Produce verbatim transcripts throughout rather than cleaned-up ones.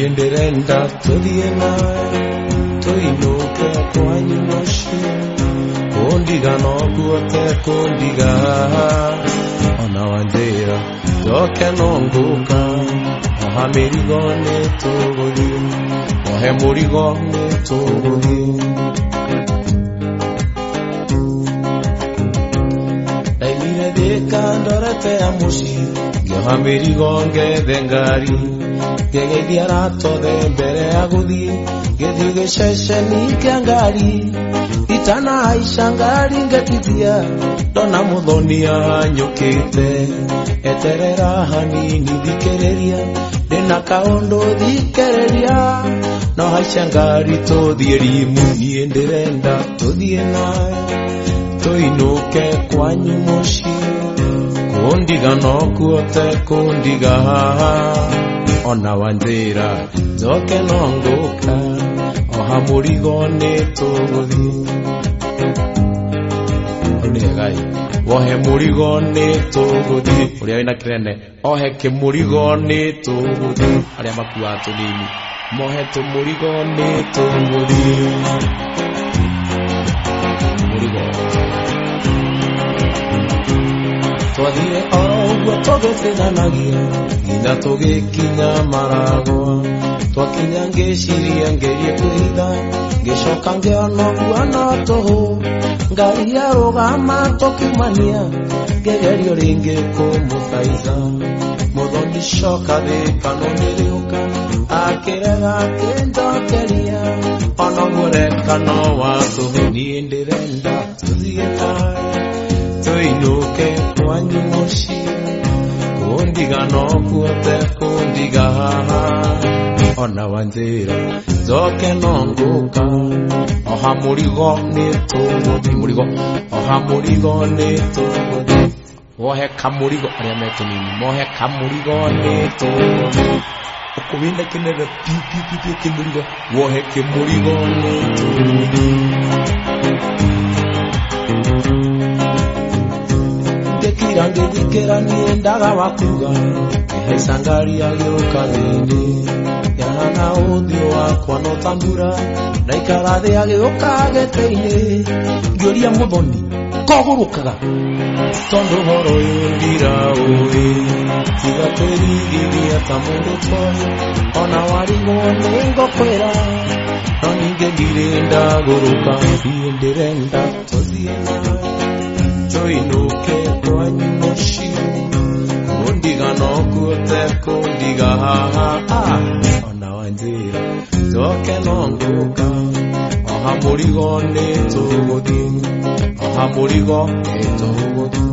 niĩ ndĩrenda tũthiĩ nawe tũinũke kwanyu mũciĩ kũndiga no guote kũndiga ona wanjĩra njoke no ngũka oha mĩrigo nĩ tũgũthiĩ ohe mũrigo nĩ tũgũthiĩ ndaimire thĩka ndorete ya mũciĩ ngĩoha mĩrigo ngethe ngari ngĩgeithia ratothe mbere ya gũthiĩ ngĩthiĩ gĩceceni kĩa ngari itanahaica ngari ngĩtithia ndona mũthonia hanyũkĩte eterera hanini thikĩrĩria ndĩna kaũndũ thikĩrĩria no haica ngari tũthiĩ rimu niĩ ndĩrenda tũthiĩ nawe tũinũke kwanyu mũciĩ kũndiga no kuote kũndiga ona wanjĩra njoke no ngũka oha mũrigo nĩ tũgũthiĩ onĩgai wohe mũrigo nĩ tũgũthiĩ ũrĩa wĩna kĩnene ohe kĩmũrigo nĩ tũgũthiĩ arĩa makuaga tũnini mohe tũmũrigo nĩ tũgũthiĩ mũrigo twathire oro ũguo tũgĩcithanagia nginya tũgĩkinya Maragwa twakinya ngĩciria ngerie kwĩhitha ngĩcoka ngĩona ũguo no tũhũ ngari yarũgama tũkiumania ngĩgerio rĩngĩ kũmũthaica mũthoni coka thĩka no nĩrĩũka akĩrega akĩnjokeria ona ũguo reka no wa tũhũ niĩ ndĩrenda tũthiĩ nawe tũinũke kwanyu mũciĩ kũndiga no kuote kũndiga ona wanjĩra njoke no ngũka oha mũrigo nĩ tũgũthiĩ mũrigo oha mũrigo nĩ tũgũthiĩ wohe kamũrigo arĩa me tũnini mohe kamũrigo nĩ tũgũthiĩ ũkũwĩna kĩnene piu piu piu piu kĩmũrigo wohe kĩmũrigo nĩ tũgũthiĩ ngĩkira ngĩthikĩra niĩ ndaga wa kuga ngĩhaica ngari agĩũka thĩinĩ yana ũthiũ wakwa no tambura ndaikara thĩ agĩũka gĩtĩ-inĩ ngĩũria mũthoni kogũrũkaga tondũ ũhoro ũyũ ndiraũĩ tiga kwĩrigithia ta mũndũ toĩ ona warigwo nĩ ngũkwĩra no ningĩ ndirĩ ndagũrũka niĩ ndĩrenda tũthiĩ nawe tũinũke kwanyu mũciĩ kũndiga no kuote kũndiga ona wanjĩra njoke no ngũka oha mũrigo nĩ tũgũthiĩ oha mũrigo nĩ tũgũthiĩ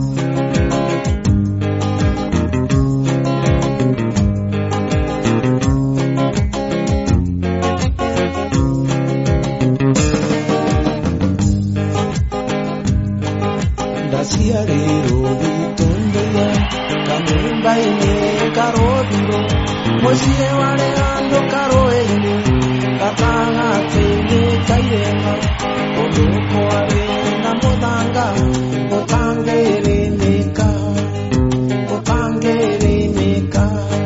ndaciarĩirwo gĩtũndĩya kanyũmba-inĩ karodiro mũciĩ warĩ handũ karũĩ-inĩ gatagatĩ-inĩ ka irĩma kũndũ kwarĩ na mũthanga gũtangĩrĩmĩka gũtangĩrĩmĩka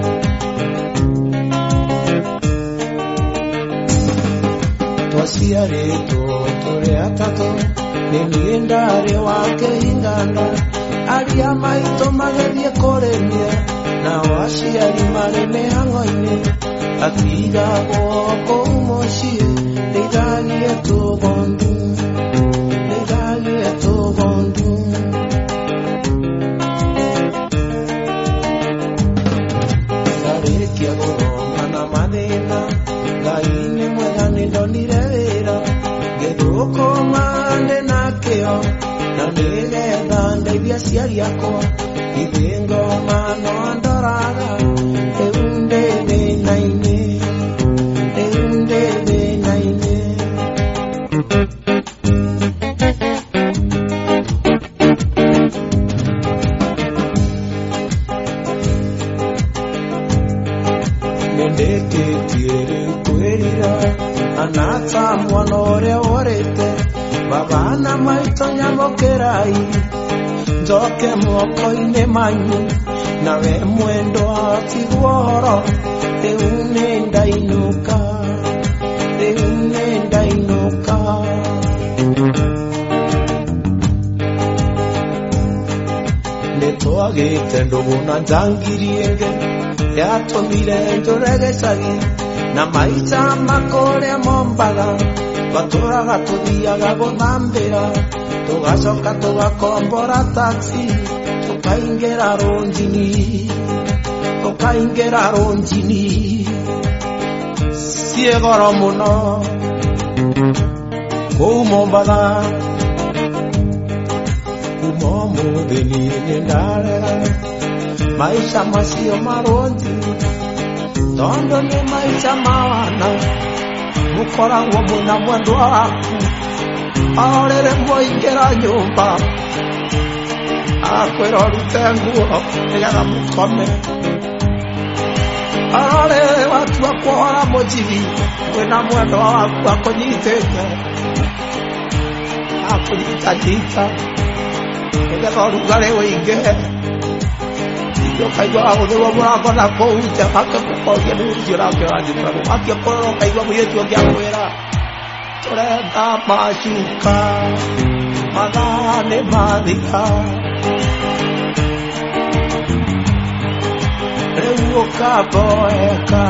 twaciarĩtwo tũrĩ atatũ nĩ niĩ ndarĩ wa kĩhingano aria maitũ magĩthiĩ kũrĩmia nao aciari marĩ mĩhang'o-inĩ atigagwo kũu mũciĩ rĩthagie tũgondu rĩthagie tũgondu ngarĩkia gũthoma na mathĩna Ngai nĩ mwega nĩ ndonire wĩra ngĩthũkũma ndĩ na kĩo na nĩgetha ndeithia aciari akwa ithuĩ ngoma no ndoraga rĩu ndĩ thĩna-inĩ rĩu ndĩ thĩna-inĩ nĩndĩkĩtie rĩu kwĩrira anata mwana ũrĩa worĩte baba na maitũ nyamũkĩrai njoke moko-inĩ manyu nawe mwendo atiguoro eunenda inuka eunenda inuka netwagite ndubuna njangirienge yatumire njoregecagi na maisha makore mombaga baturaga tuthiaga guthambira tugacoka tugakombora taxi tukaingera ronjini tukaingera ronjini ciegoro muno kuu Mombatha kuma umuthi ni ndarega maisha macio maronji tondo ni maisha mawana mukoragwo muna mwendwa waku arere mwaingera nyumba akwira rute nguo nigetha mukome arere watu akwara mujigi wina mwendwa waku akunyitite akunyitanyita nigetha rugare wĩinge kaigua agũthĩrwo mũrango na kũu nja akĩkũkoria nĩ ũcio nake wanjĩkagwo akĩkorwo kaigua mũirĩtu ũngĩ akwĩra tũrenda macuka mathaa nĩ mathira rĩu ũkamboeka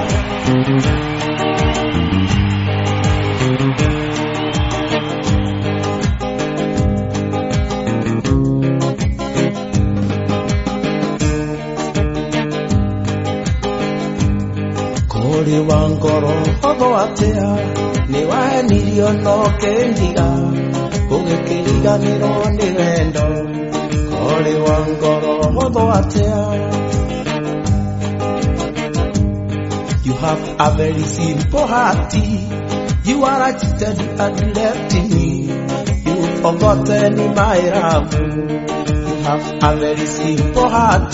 Kori wangoro hogo atea ni wahenirio no kendiga ugikiriganirwo ni wendo Kori wangoro hogo atea You have a very simple heart. You are agitated and left me. You've forgotten my love. You have a very simple heart.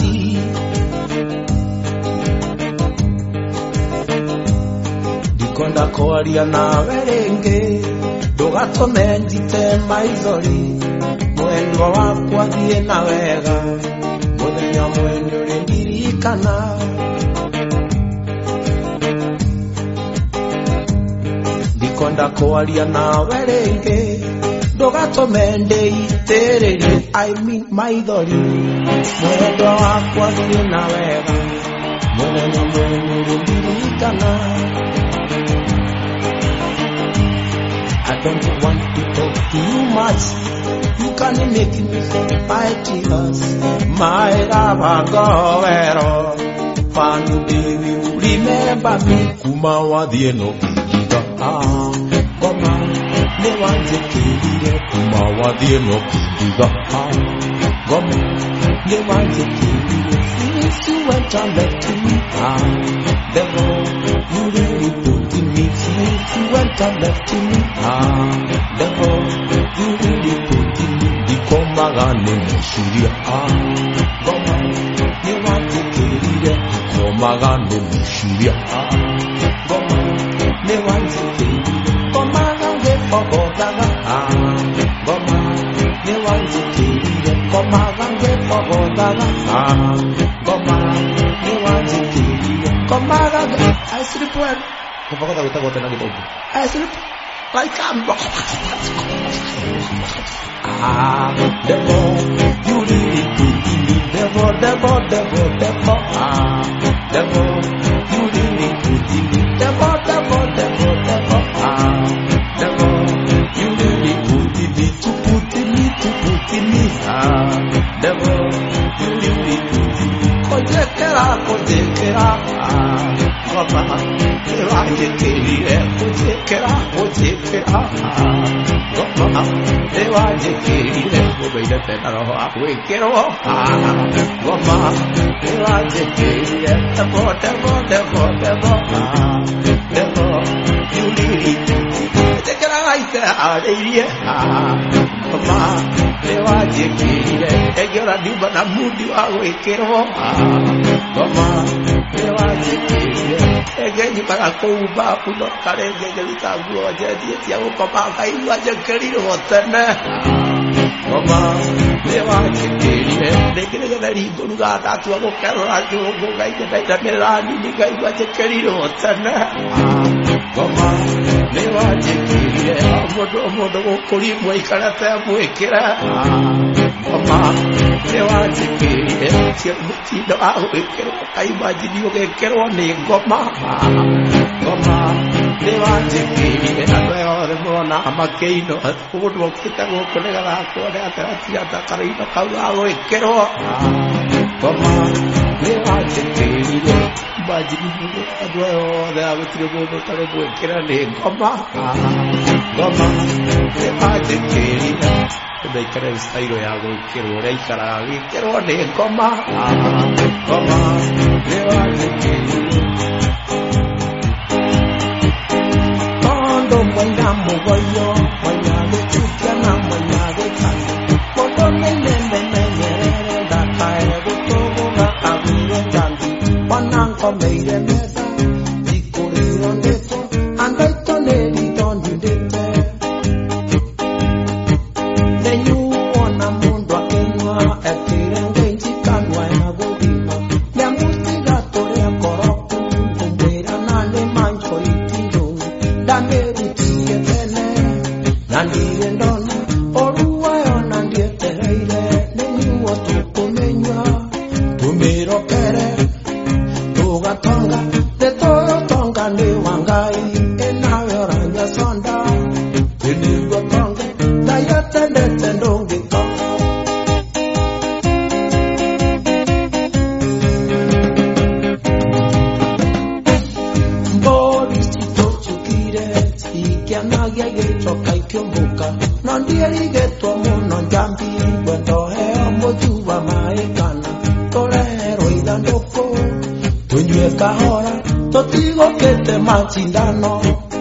Ndikonda kwaria nawe rĩngĩ ndũgatũme njite maithori mwendwa wakwa thiĩ na wega mũthenya mwene ũrĩndirikana Ndikonda kwaria nawe rĩngĩ ndũgatũme ndĩitĩrĩrie I mean maithori mwendwa wakwa thiĩ na wega mũthenya mwene ũrĩndirikana I don't want to talk to you much. You can make me feel my tears. My love, go Fun baby, remember me. Kuma wadie no kiga. Ah, come on. Ne wanje kiga. Kuma wadie no kiga. Ah, come on. Ne wanje kiga. Since you went and left me. Ah, the road you really put in me. Since you went and left me. Ah, the road you really put in me. The komagane mushiria. Ah, come on. Ne wanje kiga. Komagane mushiria. Ah, come on. Ne wanje kiga. Komagane fogodaga. Ah, come on. Ne wanje kiga. Komagane fogodaga. Ah, come on. Ne wanje kiga. Komagane. I sleep well. Komagane utago tena kidogo. I sleep like I'm. Ah, the more you really put in me, the more, the more, the more, the more. Ah, the more you really put in me, the more, the more, the more, the more. Ah, the more you really put in me, to put in me, to put in me. Ah, the more you really put in me. Kojekera, kojekera. Ah, Goma, ewaje kelire, kojekera, kojekera. Ah, Goma, ewaje kelire, kobeide tena roho akwekero. Ah, Goma, ewaje kelire, tebo, tebo, tebo, tebo. Ah, tebo, you really kojekera aite areirie. Ah, Goma, ewaje kelire, egera diba na mudi wakwekero. Ah, Goma, ewaje kelire. Egeni para kuba puno karenge gelita gua jadi dia ukoma kai aja keri hotana Mama lewa chikiri dekile nari guruga da tu go kara ju go gai da da me ra ni ni gai wa che keri ro tana goma me wa che keri mo do mo do kori mo ikara ta mo ikera goma me wa che keri che ti do a o ikero kai ba ji di go kero ne goma goma me wa che keri na do mo na ma ke no ko do kita go ko ne ga ko da ta ti ta kari no ka ga o ikero goma me wa che keri ba ji di go do o da o ti go do ta go ikera ne goma goma me wa che keri dai kare stairo ya go ikero dai kara ikero ne goma goma me wa che keri Mondo moina mogoyo, moina de chukiana, moina de kani. Mondo nene nene nene da kaya de togo na avire jandi. Wananko meire mesa, dikuri rondeto, andai toneri dondi dete. Nenyu ona mundo akenwa, etire ngenji kanwa ena godima. Nyamusti gatore akoroku, umbera nane mancho itindo. Danderu tiye tene, nandire ndona, oruwa yo nandie tereire, nenyu otuko menywa, tumiro kere, tuga tonga, de toyo tonga ne wangai, enawe ranya sonda, tenigo tonga, daya tende tendongi tonga. Mbori chito chukire, Ikiana yage choka ikiombuka Nondieri geto muno njambi Wendo heo mojuwa maekana Tore hero idandoko Tunjue kahora Totigo kete machindano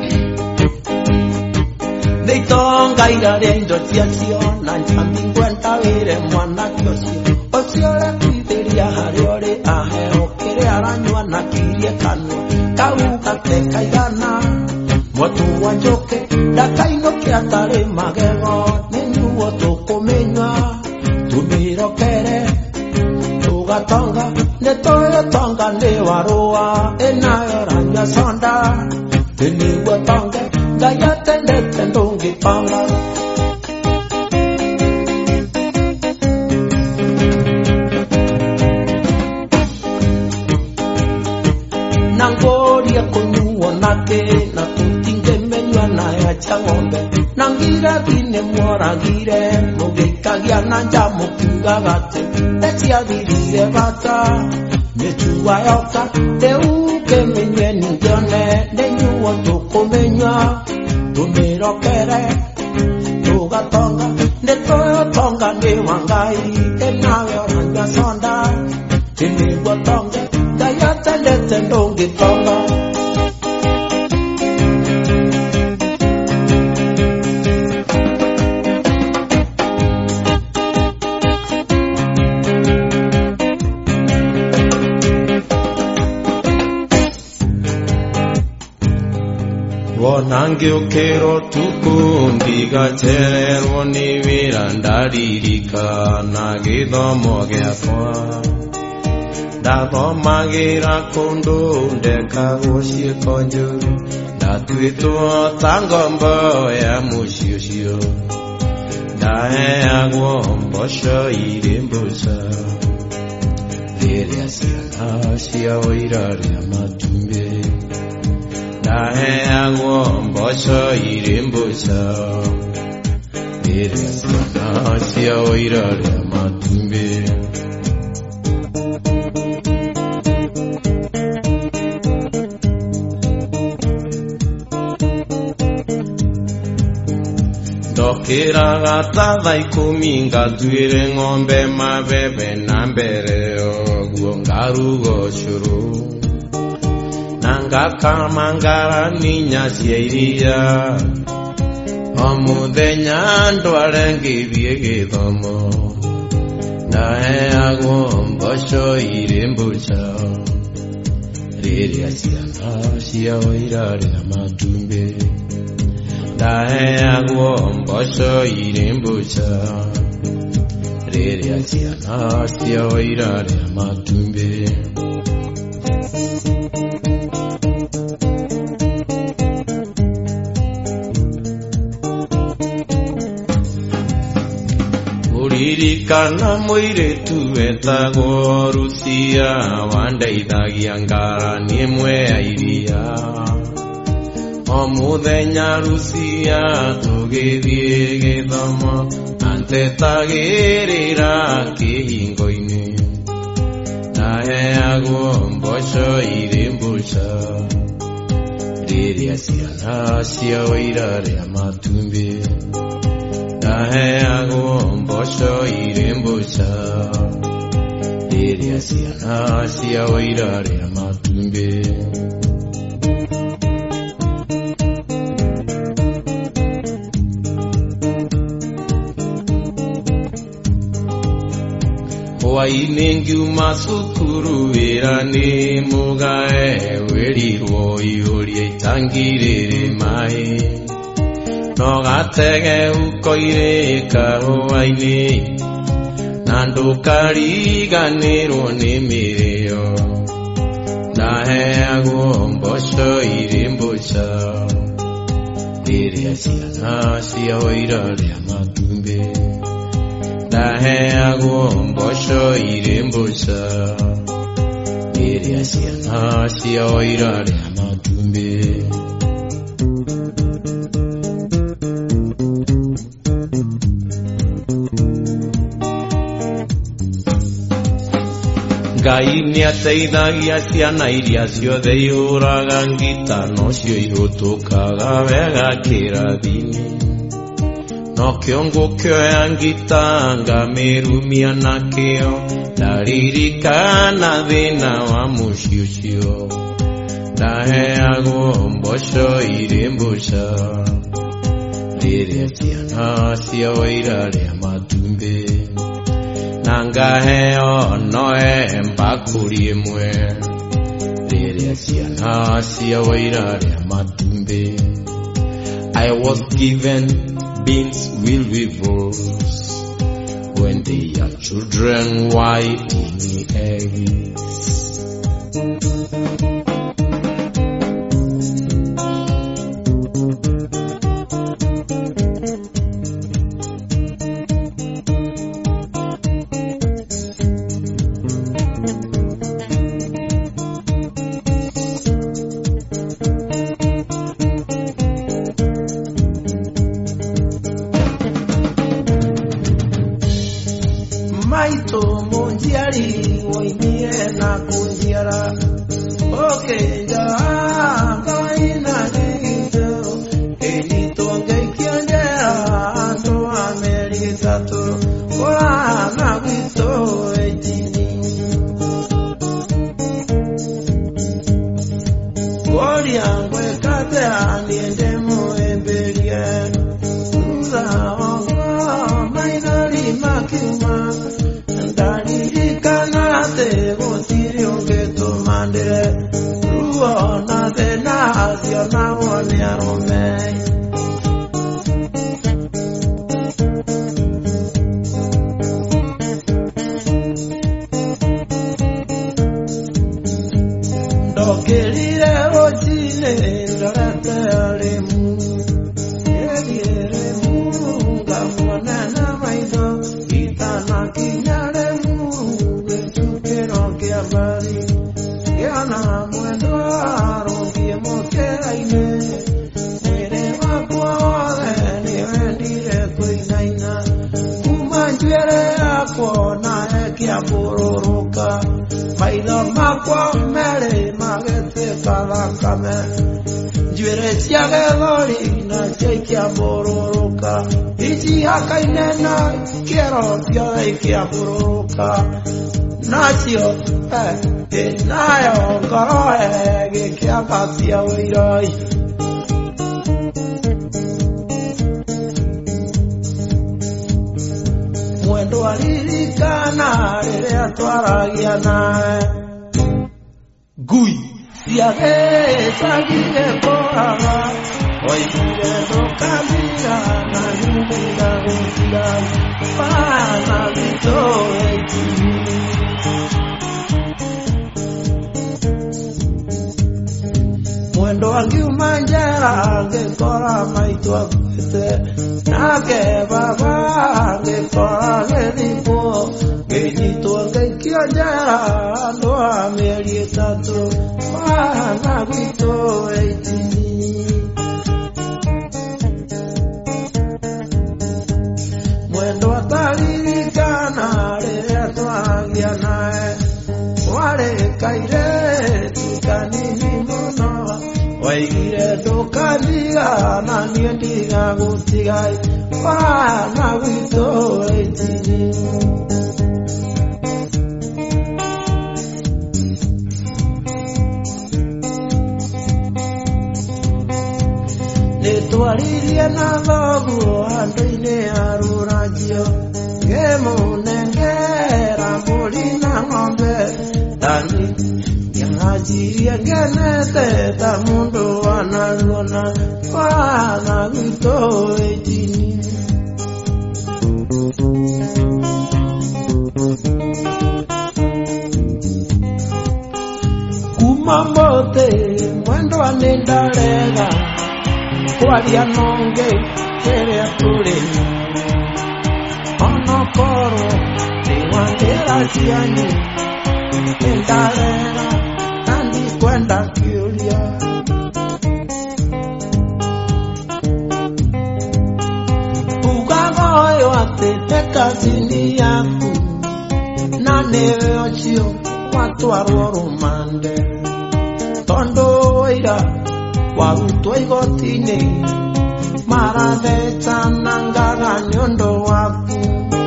Neitonga irarendo tiasio Na njambi kwenta vire mwana kiosio Osiore kuideria hariore aheo Kere aranywa na kirie kano Kauka teka igana Watu wanjoke, dakaino kiatare magego, nenyu otoko menywa, tumiro kere, tugatonga, netoyo tonga ne waroa, enayo ranya sonda, teniwa tonga, gaya tende tendongi panga. Nangoria konyuo nake, na tutinge menywa na ya changombe. Nangira gine mwara gire, mogeka gia nanja mokuga gate. Etia dirire bata, nechua yoka, te uke menywe ningione, nenyu otoko menywa, tumiro kere, tuga tonga, netoyo tonga ne wangai, enawe oranja sonda, tiniwa tonga, daya tende tendongi tonga. Wonange okero tukundiga tererwo ni wira ndaririka na githomo giakwa ndathomagira kundu ndekagwo ciĩko njũru ndatuĩtwo ta ngombo ya mũciĩ ũcio ndaheagwo mboco irĩ mbũca rĩrĩa ciana ciao irarĩa matumbĩ ndaheagwo mboco irĩ mbũca rĩrĩa ciana ciao irarĩa matumbĩ ndokĩraga ta thaa ikũmi ngatuĩre ng'ombe mabebe na mbere ũguo ngaruga ũcũrũ na ngakama ngarania cia iria o mũthenya ndware ngĩthiĩ gĩthomo ndaheagwo mboco irĩ mbũca rĩrĩa ciana ciao irarĩa matumbĩ ndaheagwo mboco irĩ mbũca rĩrĩa ciana ciao irarĩa matumbĩ. Ririkana mũirĩtu wetagwo Rucia wandeithagia ngarani ĩmwe ya iria. O mũthenya Rucia tũgĩthiĩ gĩthomo antetagĩrĩra kĩhingo-inĩ. Ndaheagwo mboco irĩ mbũca rĩrĩa ciana ciao irarĩa matumbĩ. Ndaheagwo mboco irĩ mbũca rĩrĩa ciana ciao irarĩa matumbĩ. Hwaĩ-inĩ ngiuma cukuru wĩra nĩ mũgae wĩrirwo ihũrie itangi rĩrĩ maĩ. No gatege ukoire kahũa-inĩ na ndũkariganĩrwo nĩ mĩrĩo. Ndaheagwo mboco irĩ mbũca rĩrĩa ciana ciao irarĩa matumbĩ. Ndaheagwo mboco irĩ mbũca rĩrĩa ciana ciao irarĩa matumbĩ. Ngai nĩateithagia ciana iria ciothe ihũraga ngita, nocio ihũtũkaga wega kĩrathi-inĩ. No kĩongo kĩoya ngita ngamĩrumia nakĩo, ndaririkana thĩna wa mũciĩ ũcio. Ndaheagwo mboco irĩ mbũca rĩrĩa ciana ciao irarĩa matumbĩ. Na ngaheo noe mbakũri ĩmwe rĩrĩa ciana ciao irarĩa matumbĩ. I was given beans with weevils when they are children whiting eggs. Maito munjiari woinie na kunjiara okenja kaina nito edito ngeikianjera ando ameritato ora na vito ejini gori angwe kate aniende moemberie uza ongo mainari makima. Ndaririkana gũtirĩ ũngĩtũmandĩre ruo na thĩna acio nao nĩ arũme. Ndokĩrire rũcinĩ ndorete arĩmu ĩthiĩre muru ngamuona na maitho itanakinya habari yana mwendo arungie mokeraine mwere wakwa wothe nĩwendire kũinaina kuma njuĩrĩ yakwa nawe kĩambũrũrũka maitho makwa merĩ magĩtuĩka thakame njuĩrĩ cia gĩthũri nacio ikĩambũrũrũka icihakaine na kĩero ciothe ikĩambũrũrũka nacio nayo ngoro ĩgĩkĩambatia ũirai. Mwendo aririkana rĩrĩa twaragia nawe ngui ciagĩcagire kũraga oigire ndũkathira na nyumĩra gũthira bana witũ ngĩkora gĩthimo ngĩnyitwo ngĩikio njera andũ a mĩeri ĩtatũ mwana gwitũ ĩtini. Mwendo ataririkana rĩrĩa twagĩa nawe warĩ kairĩtu kanini mũno waigire ndũkandiga na niĩ ndigagũtiga mwana gwitũ ĩtini. Nĩtwaririe na thoguo handũ-inĩ ya rũranjio ngĩmũnengera mbũri na ng'ombe tani ngĩanjirie ngenete ta mũndũ wanaruona mwana gwitũ ĩtini. Kuma mũthĩ mwendwa nĩndarega kwaria nonge kĩrĩa tũrĩ onokorwo nĩwangĩra cianyu nĩndarega na ndikwenda kĩũria. Ugaga ũyũ atĩ nĩ kazini yaku na nĩwe ũcio watwarwo rũmande tondũ ũira warutwo igoti-inĩ marathecana ngaga nĩũndũ waku.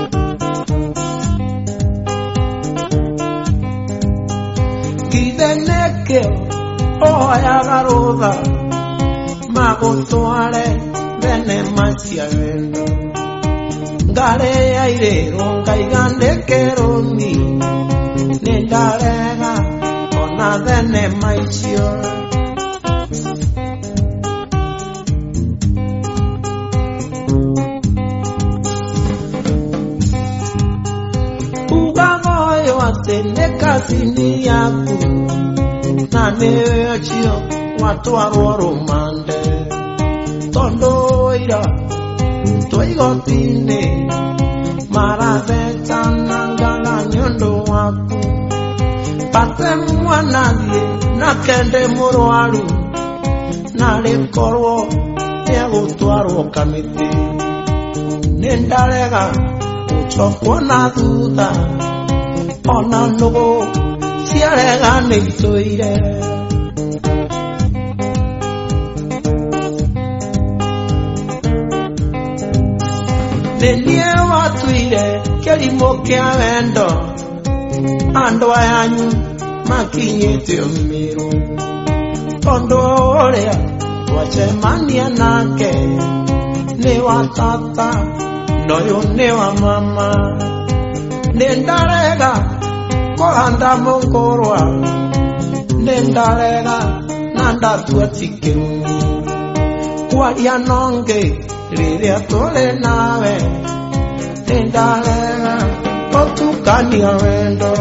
Githĩ nĩkĩo ũhoyaga rũtha magũtware thenema cia wendo ngarĩ yairĩrwo ngaiga ndĩke rũmi nĩndarega ona thenema icio. Nĩ kazini yaku na nĩwe ũcio watwarwo rũmande tondũ ũira rutwo igoti-inĩ marathecana ngaga nĩũndũ waku. Pate mwana thiĩ nake ndĩ mũrwaru na rĩkorwo nĩegũtwarwo kamĩtĩ nĩndarega gũcokwo na thutha ona nũgũ ciarega nĩitũire. Nĩ niĩ watuire kĩrimũ kĩa wendo andũ ayanyu makinyĩte ũmĩrũ tondũ ũrĩa twacemania nake nĩ wa tata na ũyũ nĩ wa mama. Nĩndarega kũhanda mũkũrwa nĩndarega na ndatua ti kĩrumi kwaria nonge rĩrĩa tũrĩ nawe nĩndarega gũtukania wendo.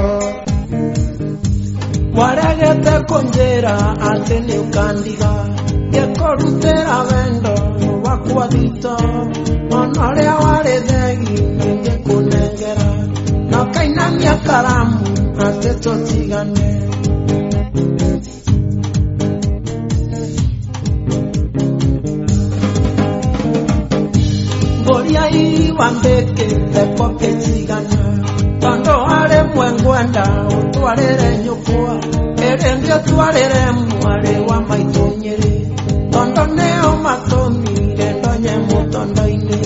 Waregete kũnjĩra atĩ nĩũkandiga ngĩkũrutĩra wendo wakwa thito ona ũrĩa warĩ thegi nĩngĩkũnengera na kainamia karamu atĩ tũtigane. Ngoria iriwa mbĩkĩte kope tigana tondũ harĩ mwe ngwenda ũtwarĩre nyũkwa ĩrĩ ngĩtwarĩre mwarĩ wa maitũ Nyĩrĩ tondũ nĩo matũmire ndonye mũtondo-inĩ.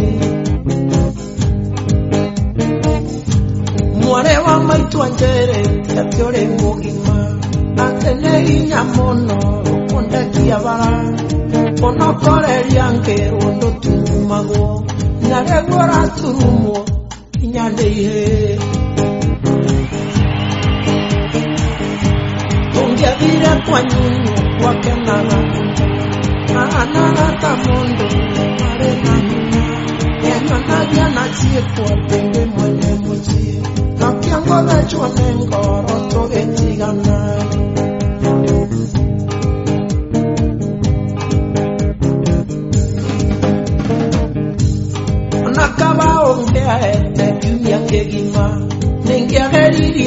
Mwarĩ wa maitũ Nyĩrĩ atĩ ũrĩ mũgima atĩ nĩ hinya mũno ũkũndekia bara ũnokoreria ngĩrwo ndũturumagwo na rĩguo ũraturumwo hinya nĩ ihĩ. Tũngĩathire kwa nyunyu gwakenaga ahanaga ta mũndũ arĩ na hinya nĩanyonagia na ciĩkwo ndĩ mwene mũciĩ na kĩongothechwo nĩ ngoro tũgĩtigana. Ona kaba ũngĩahe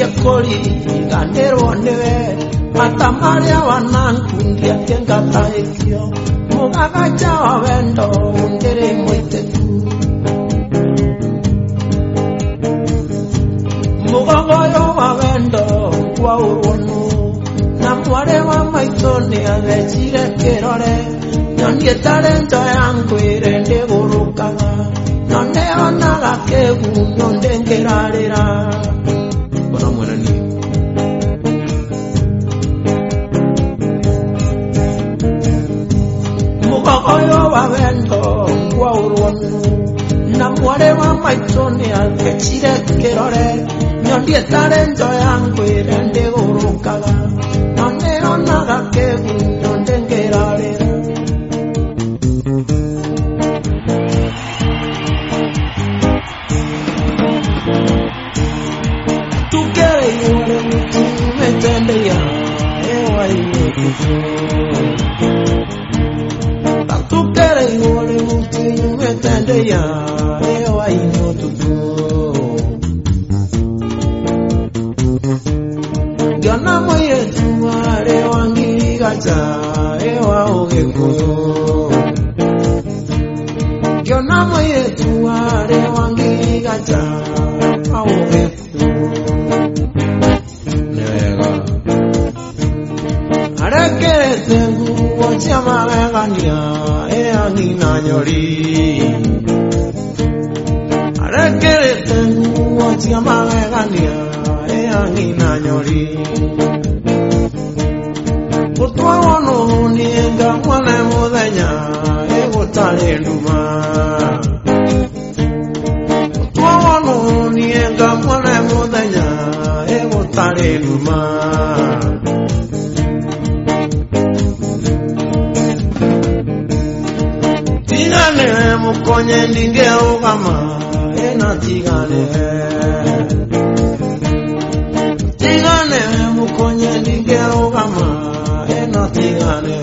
koli ganero newe matamaria wanankundia kengata ekio mugaga jawa wendo ndere moitetu mugaga wa wendo kwa urunu na mware wa maitoni agechire kerore nyonye talento yangu irende gurukaga none onaga kegu nyonde ngerarira bona mwanani mugaga wa wendo kwa urunu na mware wa maitoni agechire kerore nyonye talento yangu irende gurukaga none onaga kegu nyonde ngerarira Tanto quero e olho muito me entende ya eu aí no tudo eu não morre tu are wangi gacha eu ao geko eu não morre tu are wangi gacha ao geko Chama gania e anina nyori arekere tengu chama gania e anina nyori utwa wono ni nga mwana muthenya e gutare nduma utwa wono ni nga mwana muthenya e gutare nduma Tigane mukonye ndinge ugama ena tigane Tigane mukonye ndinge ugama ena tigane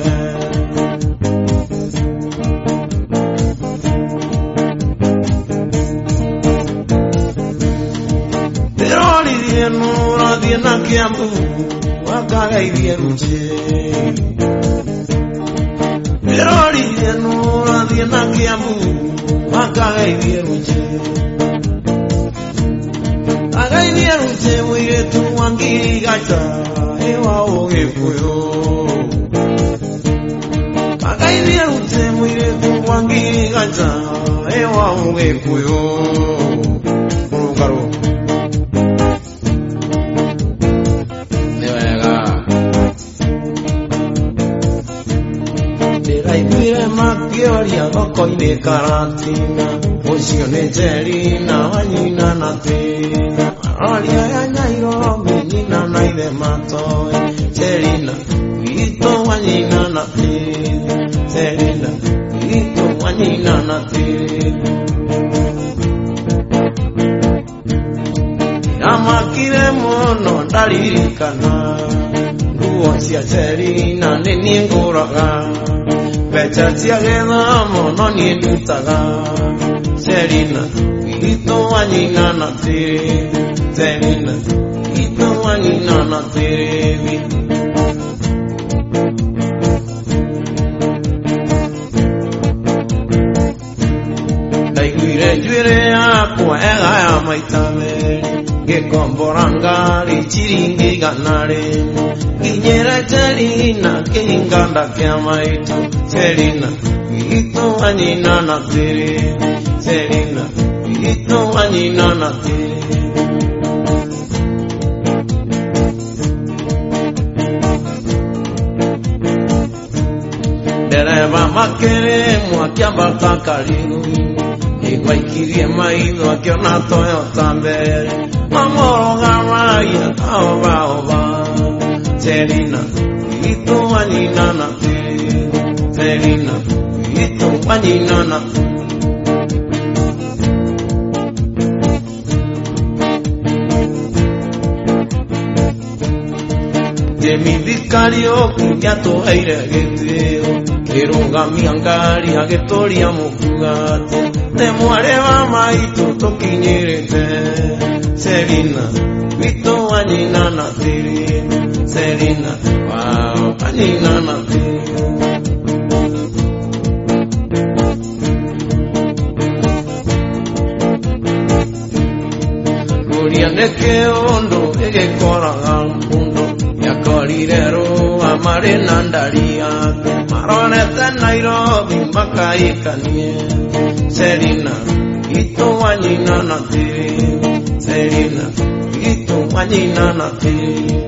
Teroli dienura diena kiambu wakaga idieruche Teroli dienura diena kiambu wakaga idieruche Aga idieruche wire tu wangi gacha ewa oge kuyo Aga idieruche wire tu wangi gacha ewa oge kuyo Karo Makia goko ine karatina Oshio ne jerina wanyina na tina Aria ya nyairo minina na ile matoi Jerina Ito wanyina na tina Jerina Ito wanyina na tina Yamakire mono ndaririkana Nguo cia Jerina nini nguraga Bechatia gena mono ni ndutaga Serina ito wanyina na tere Serina ito wanyina na tere Daiguire juire yako ega ya maitame Gekomborangari chiringi ganare Ginyera Serina kinganda kia maitu Serina ito wanyina na tere Serina ito wanyina na tere Dereva makere mwakiamba kakariru Ikwaikirie maitho akiona Toyota mbere Mamoro garaya aoba oba Serina ito wanyina na tere Serina ito wanyina na Demi vikario kunyato aire geteo Kerungamia ngari agetoria mukugate Te mware wa maito tokinyirete Serina ito wanyina na tiri Serena wow anina na tiri Neke ondo ege kora mundo ya korirero amare nandaria marone ta Nairobi makaikanie Serena ito wanyina na tiri Serena ito wanyina na tiri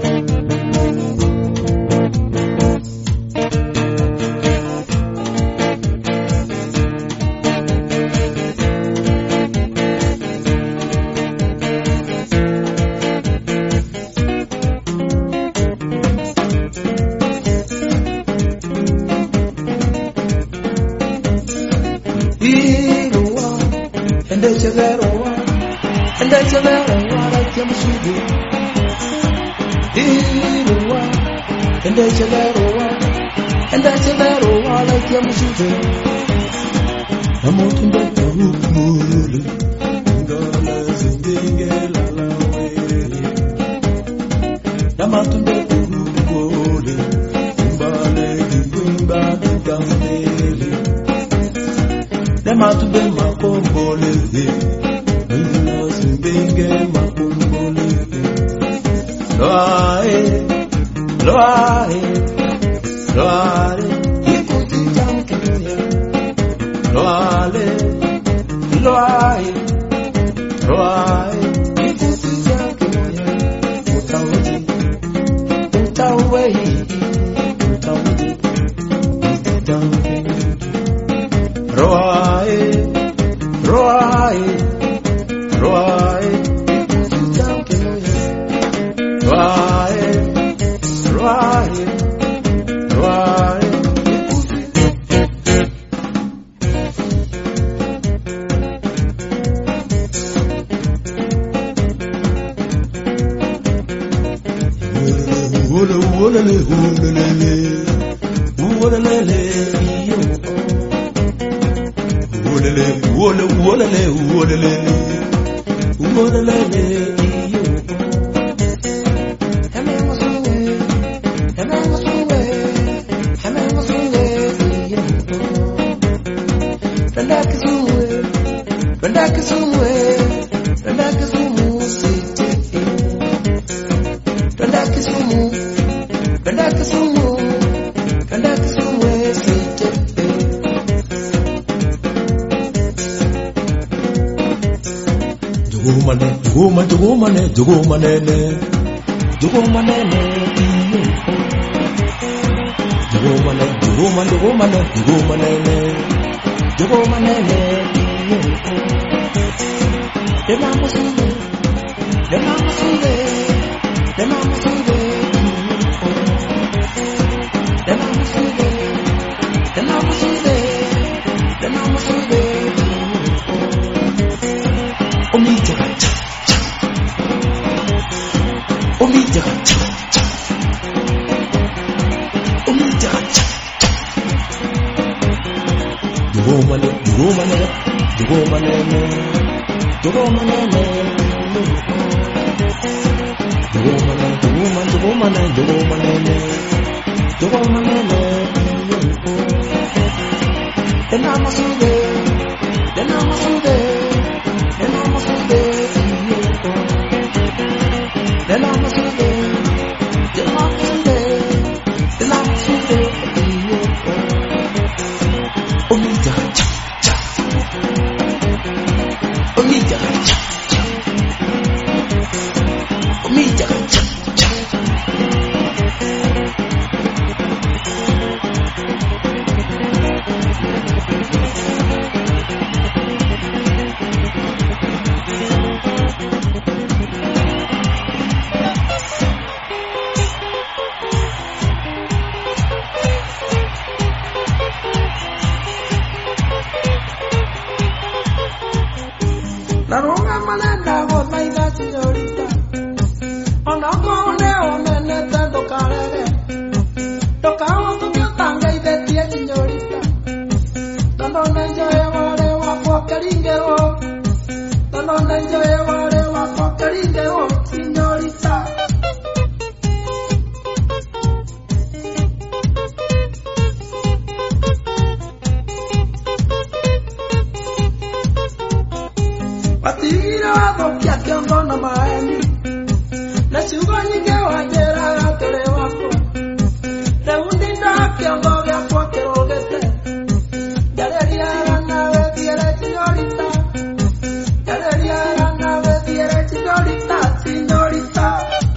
ya kiongo na maeni na siugo nyinge wajera tole wako reundi na kiongo ya kwa kerogete Yaleria na we diere señorita Yaleria na we diere señorita señorita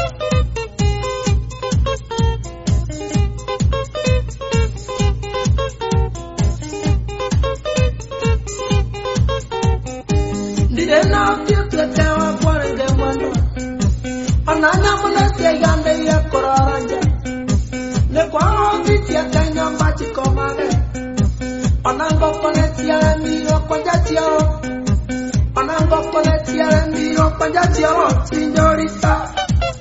Dire na tío te tewa cuarenge mundo Ananya munasia yande ya koraranja Ne kwaro vitia kanya machi komage Anango konetia miro konjatio Anango konetia miro konjatio señorita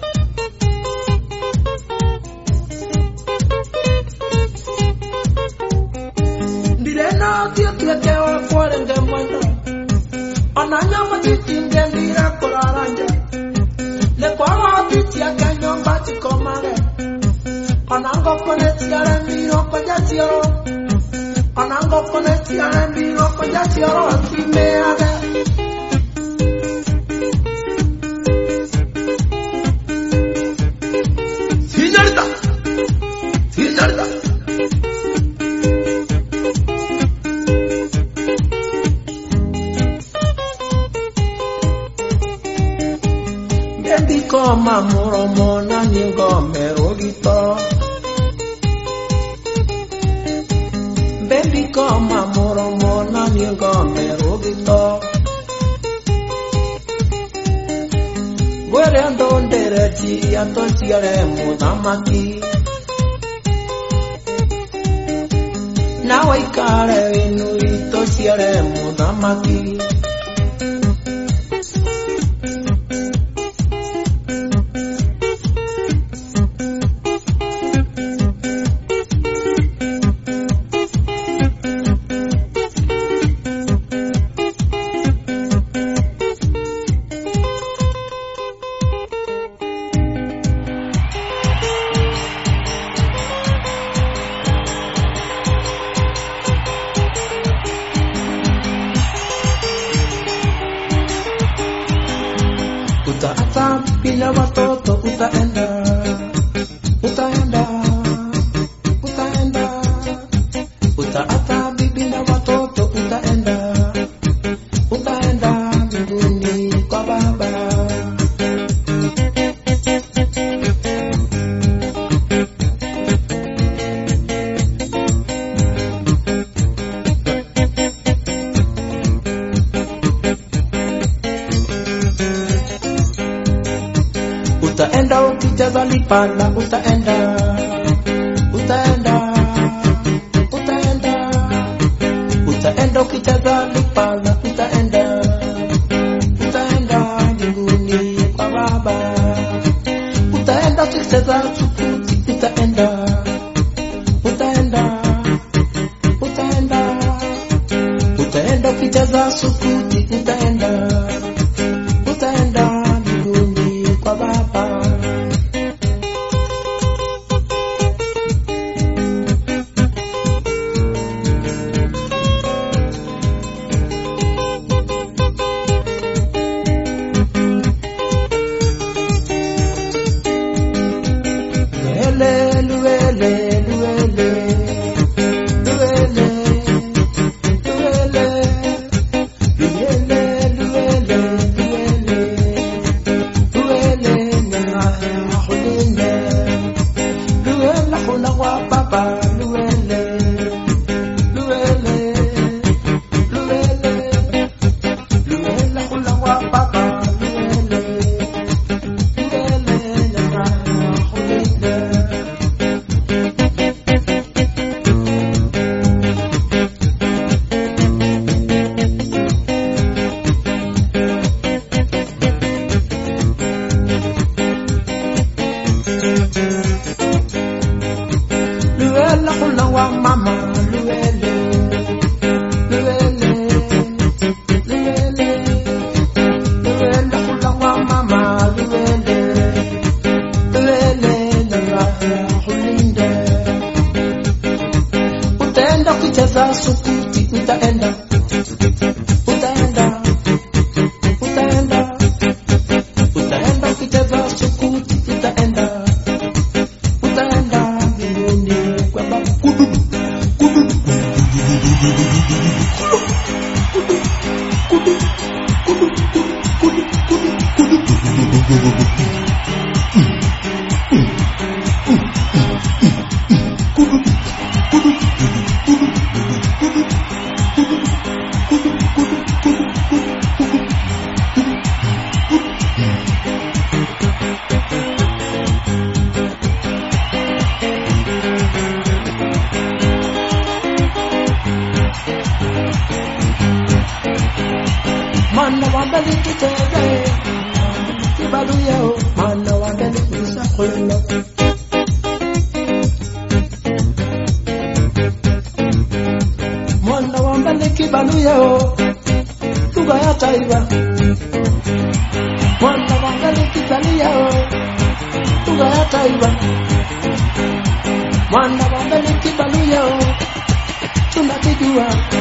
Dire na tío te tewa cuarenge mundo Ananya machitinge ndira koraranja Ne kwaro vitia kanya machi komage Anango konetia miro konjatio Anango konetia miro konjatio simeade Señorita Señorita Bendiko mamuro mona ningo merogito Bendiko mamuro mona ningo merogito Gwere ando ndereti ando tiare munamaki Nawa ikare inu ito tiare munamaki Uta ata pila watoto utaenda Utaenda Utaenda Uta ata bibila watoto utaenda Utaenda mbinguni kwa baba Utaenda ukijaza lipala utaenda Utaenda Utaenda Utaenda ukijaza lipala utaenda Utaenda mbinguni kwa baba Utaenda ukijaza sukuti utaenda Utaenda Utaenda Utaenda ukijaza sukuti utaenda Utaenda mbinguni kwa baba Luele, luele, luele Luele Luele Luele, luele, luele Luele, nena, huline Luele, hula wa baba Luele Luele Luele Luele, hula wa baba Luele Luele, nena, huline Luele, hula wa mama Luele Luele Luele Luele, hula wa mama Luele Luele, nana, hulinde Utaenda kucheza sukuti utaenda Utaenda Utaenda Mana wambali kitege, kibalu yao. Mana wambali kisakwelo. Mana wambali kibalu yao, tuga ya taiba. Mana wambali kibalu yao, tuga ya taiba. Mana wambali kibalu yao, tunakijua.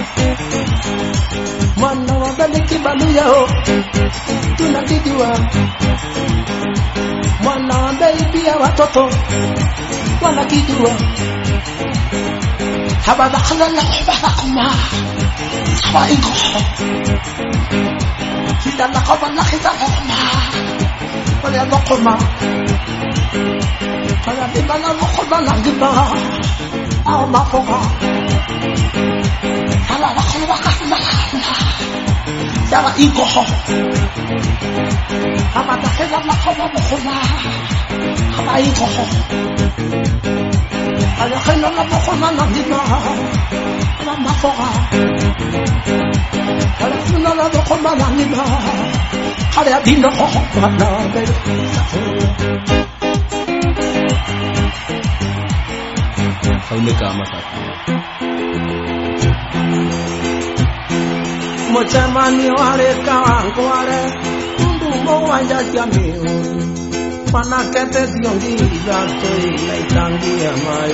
Mana wambali kibalu yao, tunakijua. Mana wambali pia watoto wanakijua. Habada khalala habada kuma hawaingo kita nakabala kita kuma wala nakuma kaya bimana nakuma nangiba au mafoga hala nakuma kana dawa ingo habada khala nakuma nakuma hawaingo ala khayla la bokhola na dima ala mafoga ala khayla la bokhola na dima ala dino na be kaunika matatu mochamani wale kawango wale tundu mo wanja jamii Mana kete diongi gato ila itangi amai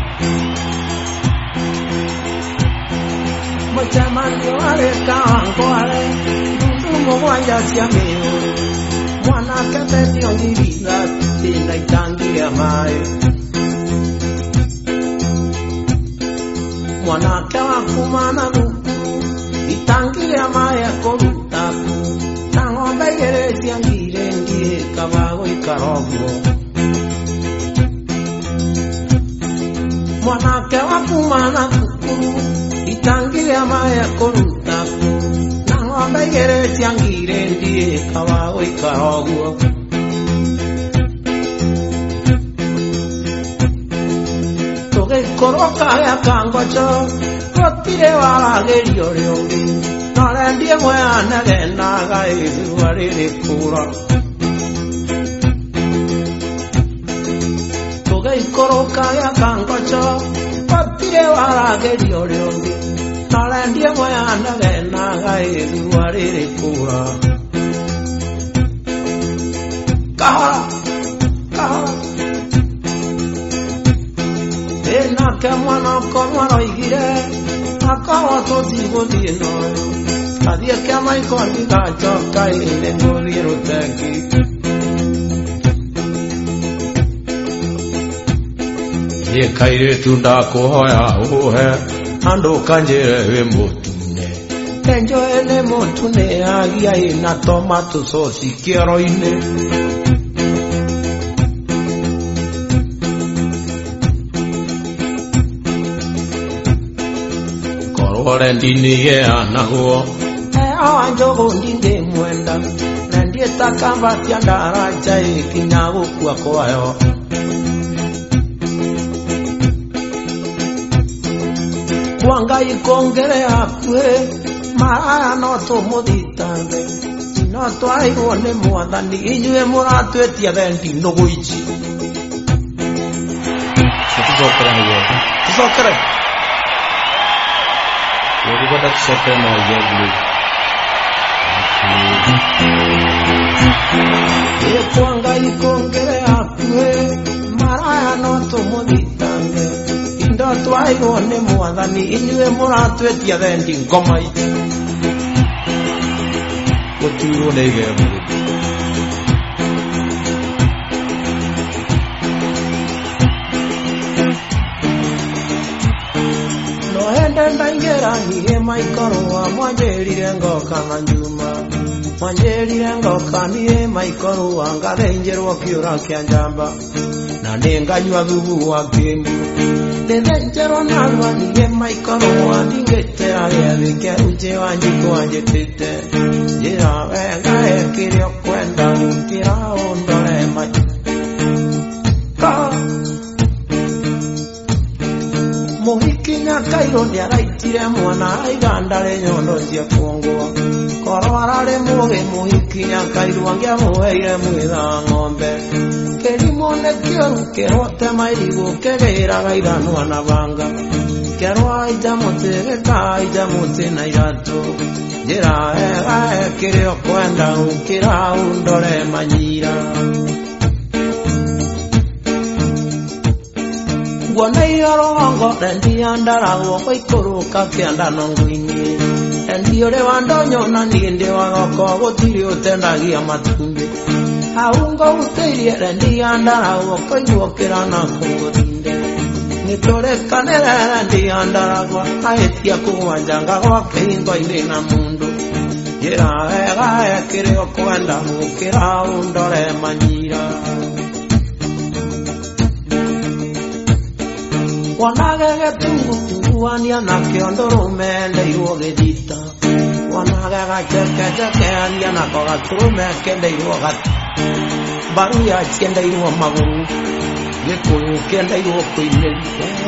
Machamani wale kawango wale Dundu mwanja siameo Mana kete diongi gato ila itangi amai Mana kawa kumana nuku Itangi amai akorutaku Nangombe gere siangi rengi kabago ikarogo Mwanake wakumana kukuru Itangile amaya korutaku Nangombe gere siangi rengi kabago ikarogo Toge koroka ya kangocho Kotire wala geri oriongi Nore ndiye mwana gena gai wariri kura Toge koroka ya kangocho Patire wala geri oriongi Nore ndiye mwana gena gai wariri kura Kahara Kahara Ena ke mwana komwano igire Akawa toti godi noyo Adia kama iko andika choka ile ngori ruteki Ye kaire tunda kohoya uhe Ando kanjere we motune Enjo ene motune agia ina tomato sosi kiero ine Korore ndini ye anago Awanjogo ndinge mwenda Nandie takamba tiandara chai kinyago kwa kwayo Wanga ikongere akwe Maa noto moditande Sinoto aione muadani Inyue muratu etia vendi nogo ichi Tuzokere hiyo Tuzokere Yoruba da tuzokere na yeglu Ekwanga ikongere akwe Maraya noto moditande Indoto aione muadani Inyue muratu etia vendi ngoma ichi Koturo nege muru Nohende ndaingera nihe maikaro wa mwanjeri rengo kama njuma Manjerire ngokanie maikoro wanga renjerwo kiura kia njamba na nenganywa thubu wa kimbu ndenjerwo narwa niye maikoro waningitera yethike uje wanjiko wanjitite jira wenga ekirio kwenda ukira ondore machi Muhikinya Kairo ni araitire mwana aigandare nyondo cia kuongwa koro arare muge muhikinya Kairo angia muheire mwitha ng'ombe kerimo ne kioru kerote mairigo kegeira gairano anabanga kerwa ija mutege ka ija mutina irato jira ega ekirio kwenda ukira undore manyira Gwana yaro wango rendi andara wako ikoro kakianda nongwini Endi ore wandonyo na ninde wagoko gotiri utendagia matumbi Aungo uteirie rendi andara wako iwokera na kungorinde Nitore kanere rendi andara kwa aetia kuwanjanga kwa keingo ili na mundu Jira ega ekiri okwenda mukira undore manyira Wanagega tungu tungu wania na kiondoro mende iwo gedita Wanagega cheke cheke ania na koga turume kende iwo gati Baru ya chende iwo maguru Gekuru kende iwo kuineli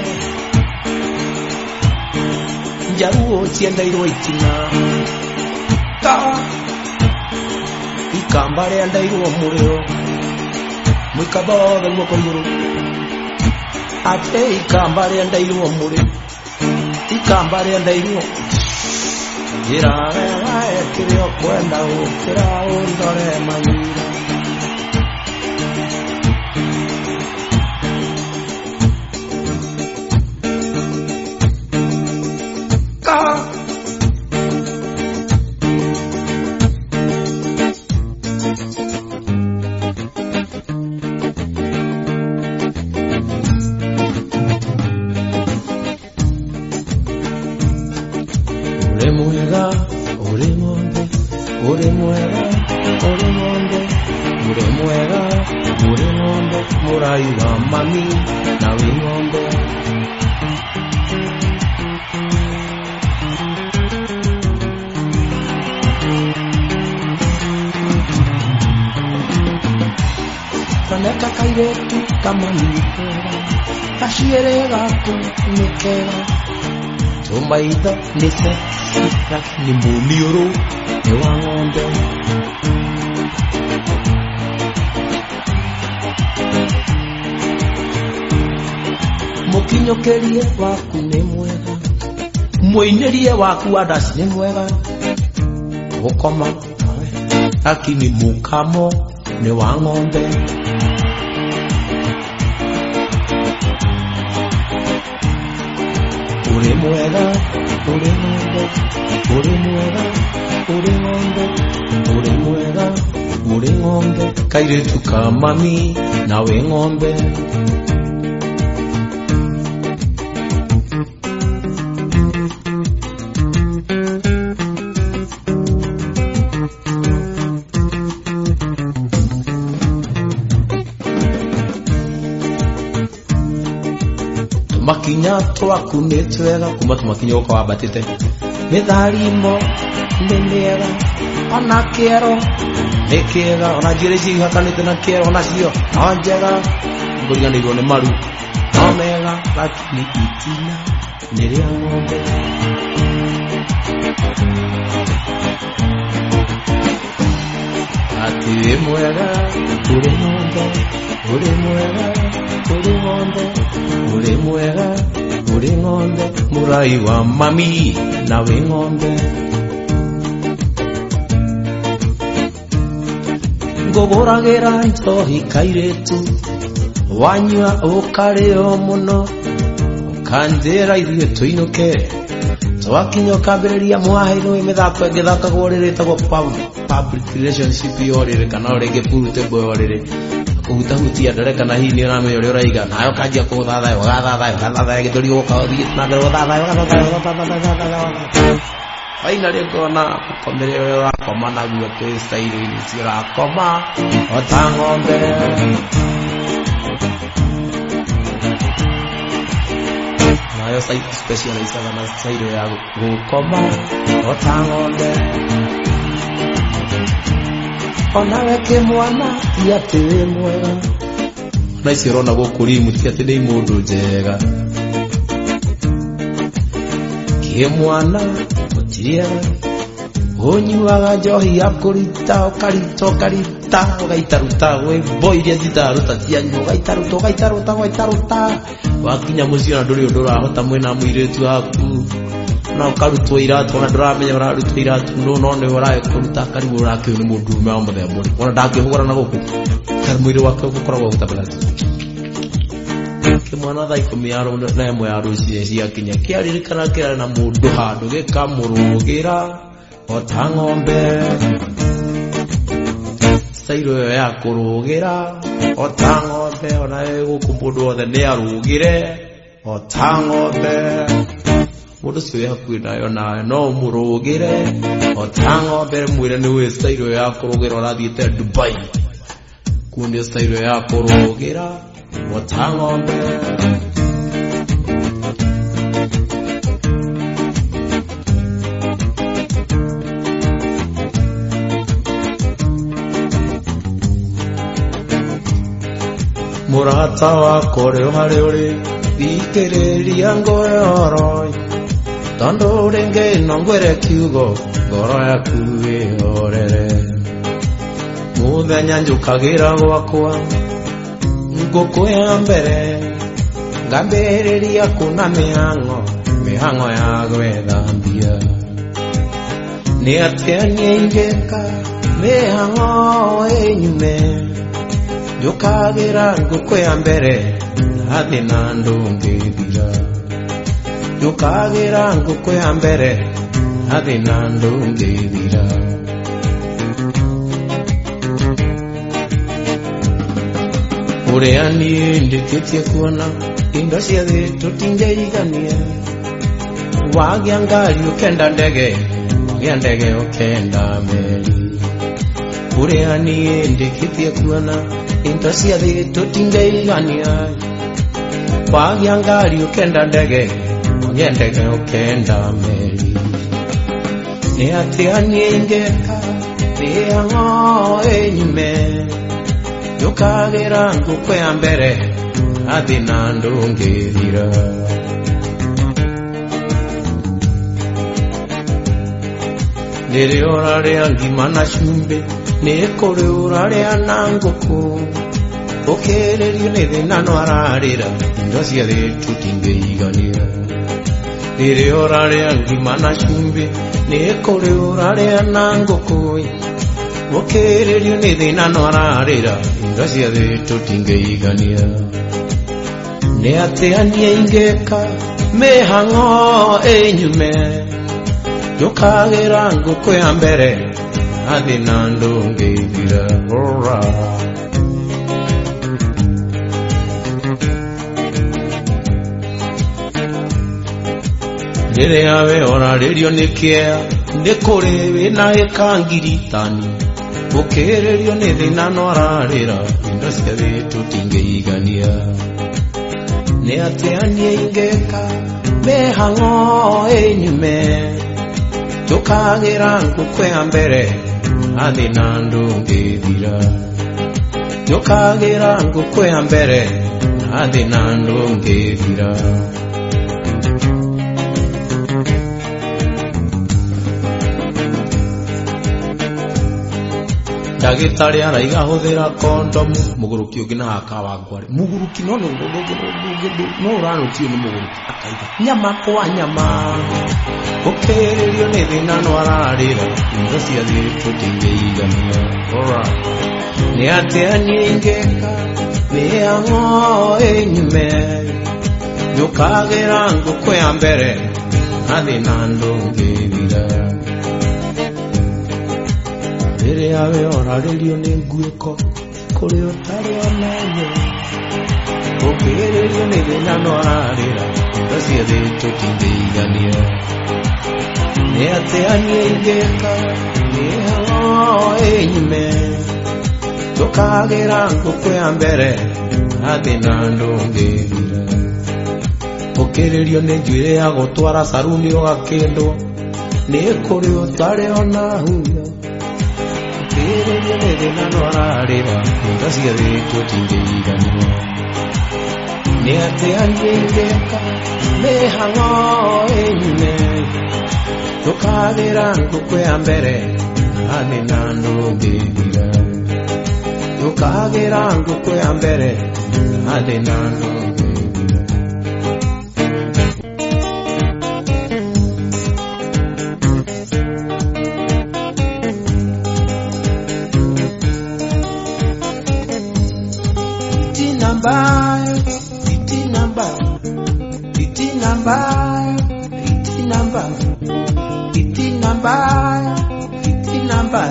Njaruo chende iwo itina Ka Ikambare anda iwo mureo Mwikabao da iwo koyuru Ate ikambare ndairuo muri ikambare ndairuo Jira ega ekirio kwenda ukira undore manyira Ka Muraiwa mami na wing'ombe Kaneka kairetu kama nikera Kashiere gaku nikera Tumaida nise Lakini munioro Ewa ng'ombe Mukinyokerie waku ni mwega Muinerie waku adasi ni mwega Ukoma Lakini mukamo ni wa ng'ombe Uri mwega Uri ng'ombe Uri mwega Uri ng'ombe Uri mwega Uri ng'ombe Kairetu kamami nawe ng'ombe Makinya twaku nitwega kuma tumakinya uko wabatite Nitharimo Nimiega Ona kiero Nikiega Ona jireci hakanite na kiero Ona sio Onjega Nguriga nirwo ni maru Omega Lakini itina Niria ng'ombe Ati mwega Uri ng'ombe Uri mwega Uri ng'ombe Uri mwega Uri ng'ombe Muraiwa mami nawe ng'ombe Ngogoragira njohi kairetu Wanywa ukareo muno Ukanjira ithuĩ tuinuke Twakinya ukambĩrĩria mwaheirwo mĩthako ĩngĩthakagwo rĩrĩ ĩtagwo public relationship yorĩrĩ kana rĩngĩ pool table yorĩrĩ Kuhutahutia ndare kana hihi nĩ ũramenya ũrĩa ũraiga nayo kanjia kũthathayo gathathayo gathathayo gĩthũri gũka ũthiĩ na mbere gũthathayo gathathayo finally ngona komere wa koma na guo ke style ni sira koma otangombe na yo sai specialize na style ya gukoma otangombe ona weke mwana ya temwe na isirona gukuri muti ati ni mundu njega ke mwana mutia onyuaga njohi ya kurita ukarita ukarita ugaitaruta we boy iria zitaruta cianyu ugaitaruta ugaitaruta ugaitaruta wakinya mucio na nduri undu urahota mwena muiretu waku na ukarutwo iratu na nduramenya urarutwo iratu no no ne uraye kuruta karibu urake ni mundu ma muthemba ona ndangihugura na guku kari mwiri wake gukoragwo gutabulatu ke mwana thaa ikumi yaro na emo ya rucie ciakinya kiaririkana kira na mundu handu gikamurugira otangombe sairo ya kurugira otangombe ona guku mundu othe ni arugire otangombe mundu cio hakuhi nayo nawe no murugire otangombe mwire ni we sairo ya kurugira urathiite Dubai kundi sairo ya kurugira otangombe murata wako ri hari uri thikiriria ngoyoro tondu ringi no ngwire kiugo ngoro yaku ihorere muthenya njukagira gwakwa ngukuya mbere ngambiriria kuna mihango mihango ya gwethambia ni atia niingika mihango inyume njukagira ngukuya mbere hathi na ndungithira njukagira ngukuya mbere hathi na ndungithira uria ni ndikitie kuona indo ciothe tutingeigania wagia ngari ukenda ndege wagia ndege ukenda meri uria ni ndikitie kuona indo ciothe tutingeigania wagia ngari ukenda ndege wagia ndege ukenda meri ni atia niingeka thiango enyume njukagira ngukuya mbere hathi na ndungithira niri uraria ngima na cumbi ni kuri uraria na nguku ukiririo ni thina no ararira indo ciothe tutingeigania niri uraria ngima na cumbi ni kuri uraria na nguku ukiririo ni thina no ararira indo ciothe tutingeigania ni atia niingika mihango inyume njukagira ngukuya mbere hathi na ndungithira rora riria we oraririo ni kia ni kuri wina ikangiritani ukiririo ni thina no ararira indo ciothe tutingeigania ni atia niingika mihango inyume njukagira ngukuya mbere hathi na ndungithira njukagira ngukuya mbere hathi na ndungithira ndagitari araiga huthira kondomu muguruki ungi na akawangwari muguruki no no no uranutio ni muguruki akaiga nyama kwa nyama ukiririo ni thina no ararira indo ciothe tutingeigania ora ni atia niingika mihango inyume njukagira ngukuya mbere hathi na ndungithira riria we oraririo ni nguiko kuri utari onanye ukiririo ni thina no ararira Racia thito tindeigania ni ati anyengeka ni hao enyime tukagira nguku ya mbere athi na ndungirira ukiririo ni njuire ya gutwara saruni ugakindwo ni kuri utari ona huyo ukiririo ni thina no ararira Racia thito tindeigania ni ati anyengeka ni hao enyime tukagira nguku ya mbere athi na ndungirira tukagira nguku ya mbere athi na ndungirira Number, iti number, iti number, iti number, iti number, iti number.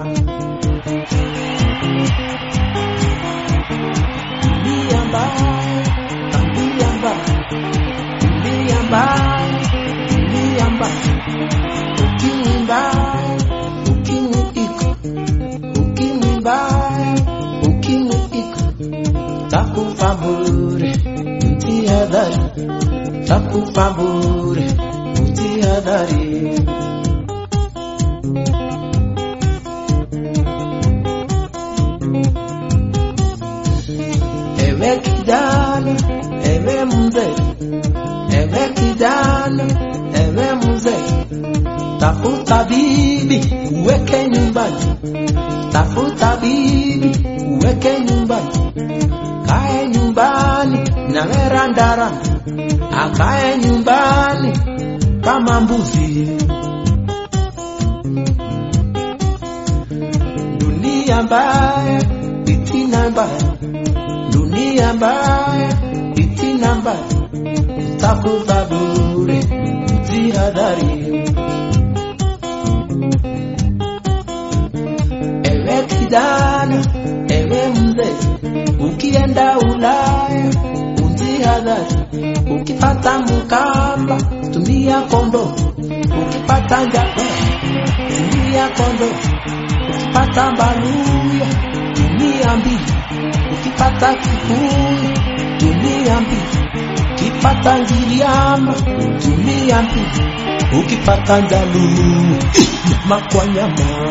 Liamba, liamba, liamba, liamba. Ukimba, ukimuika, ukimba, ukimuika. Taku favore, mtihadhari. Taku favore, mtihadhari. Ewe kijana, ewe mzee, ewe kijana, ewe mzee. Tafuta bibi, uweke nyumbani. Tafuta bibi, uweke nyumbani. Kae nyumbani na verandara, akae nyumbani kama mbuzi. Dunia mbaya, itina mbaya. Dunia mbaya, itina mbaya. Tafuta bure, jihadhari. Ewe kijana, ewe mzee, ukienda Ulaya ujihadhari. Ukipata mkamba tumia kondo, ukipata njaba tumia kondo, ukipata mbaluya tumia mbili, ukipata kikuyu tumia mbili, ukipata njiriama tumia mbili, ukipata njalu nyama kwa nyama.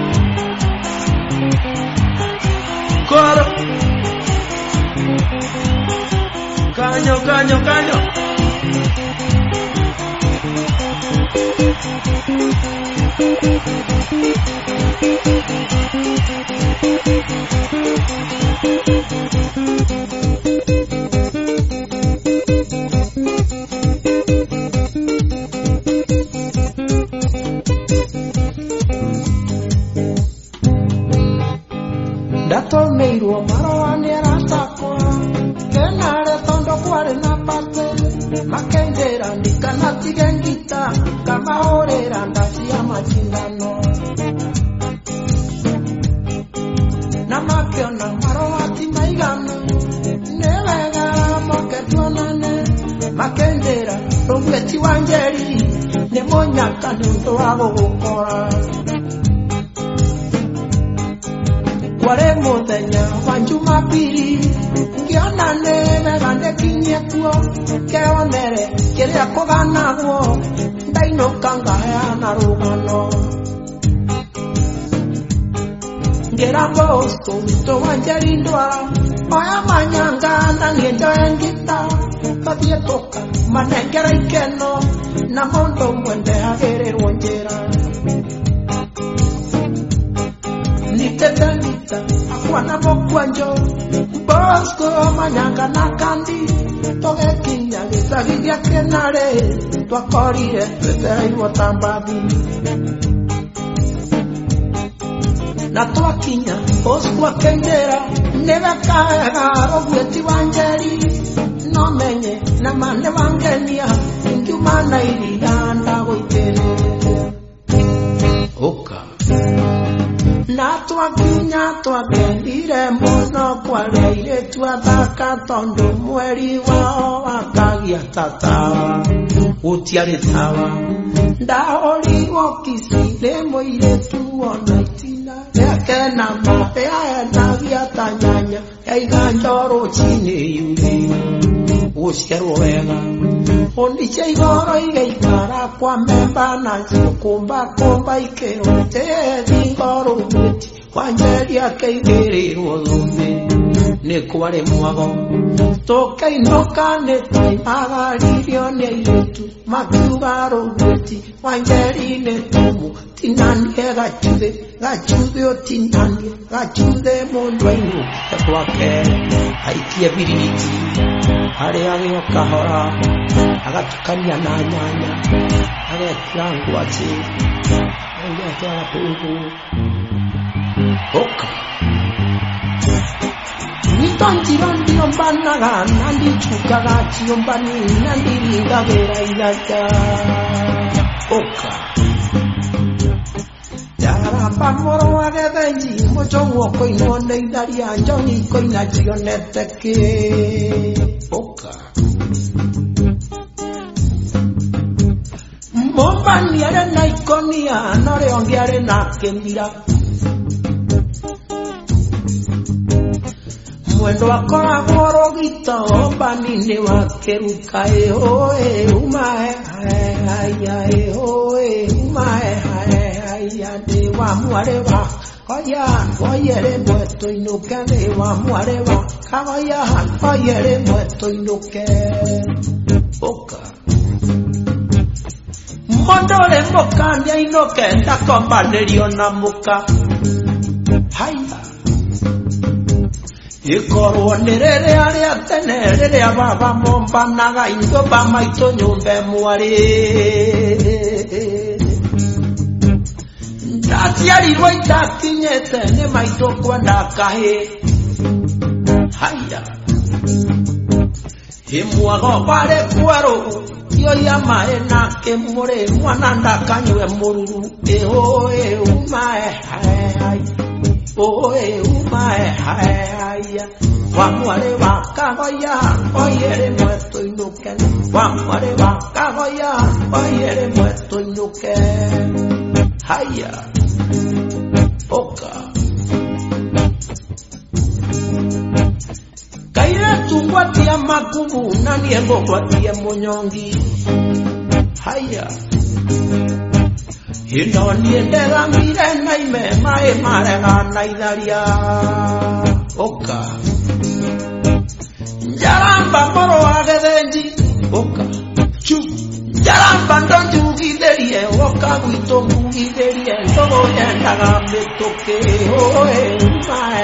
Koro Canyo, canyo, canyo. Dato meiro maro anera takwa kenare tondo kware na pate makendera ndikana tigengita kama orera ndasi ya machindano na mapiona maro ati maigano nevega moketonane makendera rogweti wanjeri ne monyaka ndo abo gukora Ware muthenya wa Jumapili ngiona nene gande kinyekuo keonere kiria kuganagwo ndainoka ngaya na rugano ngerambo sto wanjeri ndwara oya manyanga na ngendo engita kathie toka manengera ikeno na mondo mwende agererwo njira Nitetanita, akwana mokwanjo Bosco, manyanga na kandi Toge kinya, gitagigia kenare Twakorire, twetera iwo tambathi Na twakinya, Bosco akendera Neve kaega, rogweti wanjeri No menye, na mane wangenia Ingiumana irianda goitere Oka Na mwakinya twakendire muno kwareire twathaka tondu mweri wao wakagia tatawa gutiari tawa ndaorirwo kisire muiretu ona itina yakena mabe aenagia tanyanya yaiganjoro chini yuri uciarwo wega onicia igoro igaikara kwa memba na cikumba kumba ikĩote thingoro gwĩti wanjeria kĩigĩrĩrwo thũmbĩ nĩ kwarĩ mwago tũkĩinũka nĩ twaimagaririo nĩ airĩtu makiuga rũgwĩti wanjeri nĩ tũmũ tinanie gacuthĩ gacuthĩ ũtinanie gacuthĩ mũndũ ainũkire gwake aikie biriti harĩa agĩoka hora agatukania na nyanya agekĩra ngwacĩ agekĩra gatũngũ oka nitonjirondio mbanaga nandichukaga chiombani nandiringagĩra iraja oka yaramba moro agethenji mũcong'wo kũinwo nĩ itharia njoni kũina cionete kĩ oka Mombani arĩ na ikonia no rĩo ngĩarĩ na kĩmira mwendo akoragwo rũgito mbani-inĩ wa kĩruka ĩhũĩ umae haya ĩhũĩ umae haya ndĩ wa mwarĩ wa oya oye rĩmwe tũinũke ndĩ wa mwarĩ wa kagoya oye rĩmwe tũinũke ũka mũndũ ũrĩ mũka nĩainũke ndakombanĩrio na mũka haya ikorwo nĩ rĩrĩa rĩa tene rĩrĩa baba mombanaga inyũmba maitũ nyũmba mwarĩ ndaciarirwo itakinyĩte nĩ maitũ kwenda kahĩ haya imwago warĩ kwerũ yoya maĩ na kĩmũrĩ mwana ndakanyue mũruru ĩhũĩ umae hai oe umae haya wa mwarĩ wa kagoya oye rĩmwe tũinũke wa mwarĩ wa kagoya oye rĩmwe tũinũke haya oka kairĩtu ngwatia makubu na niĩ ngũgwatie mũnyongi haya ino niĩ ndĩramire na ime maĩ marega na itharia oka njaramba moro wa gĩthĩnji oka chu njaramba ndonjugithĩrie oka gwitũ ngugithĩrie ndũgũ yendaga mĩtũkĩ ĩhũĩ umae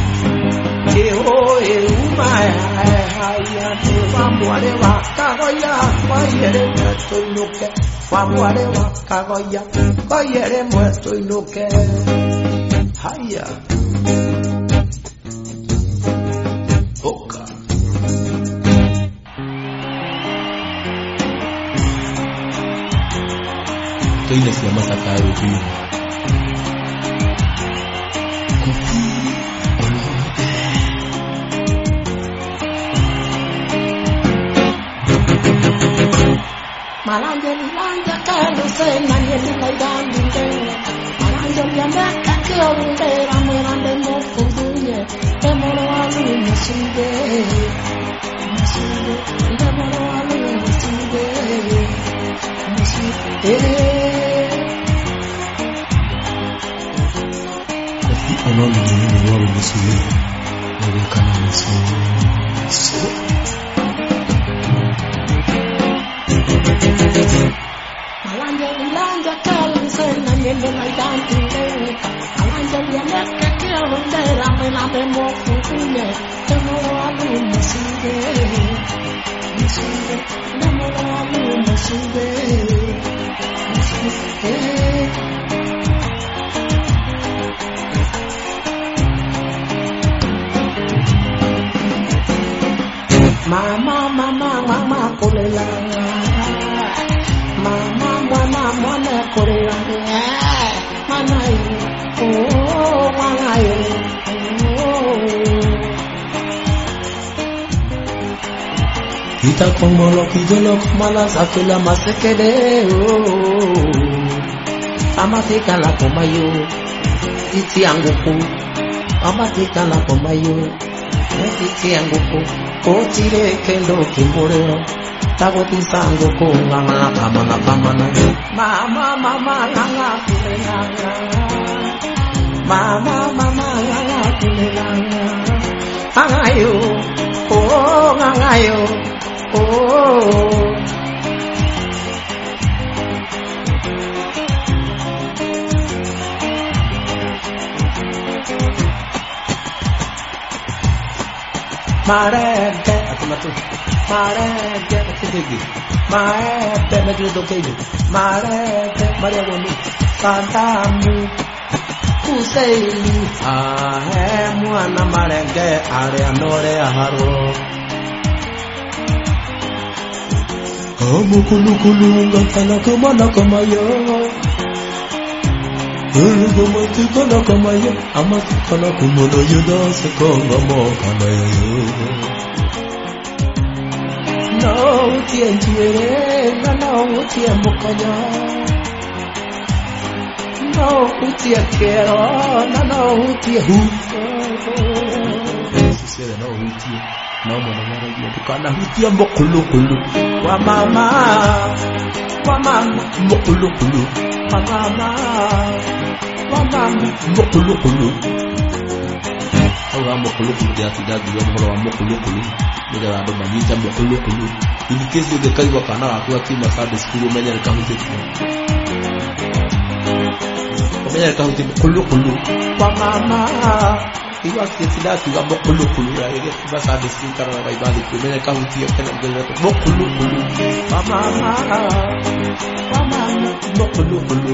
ĩhũĩ umae haya ndĩ wa mwarĩ wa kagoya oye rĩmwe tũinũke wa mwarĩ wa kagoya oye rĩmwe tũinũke haya oka tũine ciama cakayo biũ Malanja milanja kando sena nyeli laidandi ngewe Malanja miandaka kio rundera mwirande mofudunye Temoro walu msinde Msinde Temoro walu msinde Msinde Kofi onoli mwini walu msinde Mwere kana msinde Malanja milanja kando sena nyeli laidandi ngewe Malanja miandaka kio rundera mwirande mofudunye Temoro walu msinde Msinde Temoro walu msinde Msinde Mama, mama, mama, kolela. Mama, mama, mama, kolela. Mama, oh, mama, ngayo kita komolo kijolo kumala sakela masekede amatika la komayo titi anguku amatika la komayo titi anguku kotire kendo kimboreo tago tisango ko ngana kamana kamana mama mama ngana kulelanga mama mama ngana kulelanga angayo oh angayo oh mareke atumatu mareke atigi mareke mejudo keju mareke maria goni kantamu kusei ahe mwana mareke are anore aharo amukulu kulunga kana kamana kamayo Urugumati kana kamayo amati kana kumono yuda sekonga mo kamayo no utie njiere na no utie mukanya no utie kero na no utie hu sisere no utie no mwana mwana yuda kana utie mokulu kulu wa mama wa mama mokulu kulu wa mama wa mama mokulu kulu awa mokulu kulu dia tidak juga mokulu mokulu kulu dia ada banyak mokulu kulu ini kesi de kai wa kana aku aki masa de skulu menyer kaunti menyer kaunti mokulu kulu wa mama iwa tidak juga mokulu kulu ya ini masa de skulu karena bai balik menyer kaunti kana de mokulu kulu wa mama wa mama mokulu kulu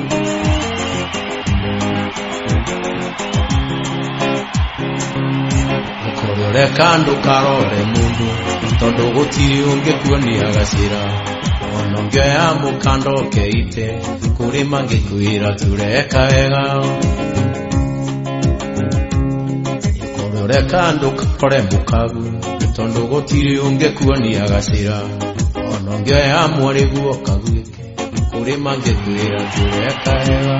Korore kando karore mundu Tondo gutiri unge kuoni agashira Ononge ya mukando keite Kuri mangi kuira tureka ega Korore kando kore mukagu Tondo gutiri unge kuoni agashira Ononge ya mwari guo kaguike Kuri mangi kuira tureka ega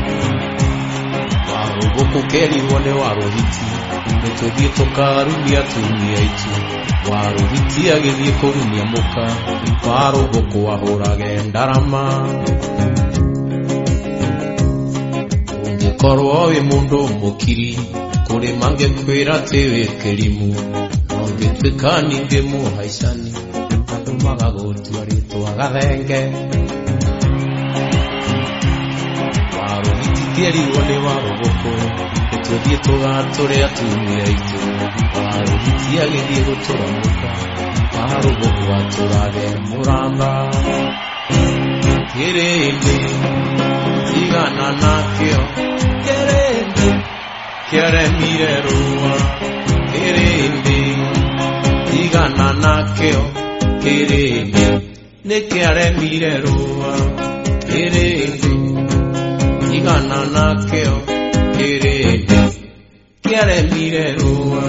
Warubuku keri wone waruhiti Nitudie tokarumia tumia itu Waruhiti agithie kurumia muka Warubuku wahurage ndarama Ungikorwo wi mundu mukiri Kuri mange kwira tewe kerimu Nongituika ninge muhaicani Andu magagutua ritwa gathenge Waruhiti keri wone warubuku Nitudie tugatore atumia itu Waruhiti agithie guturamuka Warubuku waturage muramba Kirindi Tigana nakio Kirindi Kiare mire rua Kirindi Tigana nakio Kirindi Nikiare mire rua Kirindi Tigana nakio Kirindi Kiare mire rua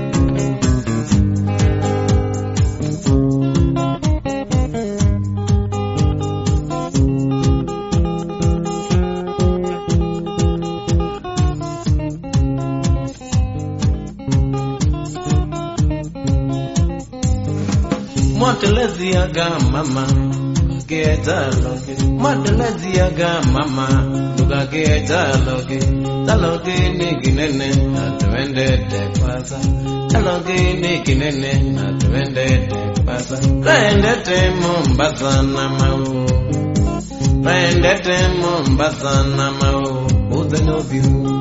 Mwateleziaga mama Geta loge Mwateleziaga mama Nuga geta loge Taloge nigi nene Natuende te pasa Taloge nigi nene Natuende te pasa Rende te Mombasa na mau Rende te Mombasa na mau Uze no view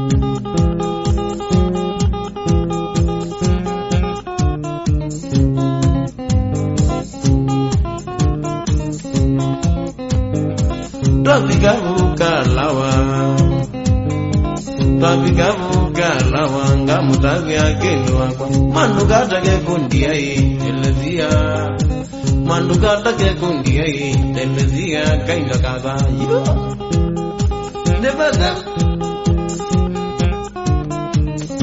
Twabiga bugalawa Twabiga bugalawa Nga mutabi agenwa kwa Manduga tage kundia hii Telezia Manduga tage kundia hii Telezia kainga kaza Yo Never that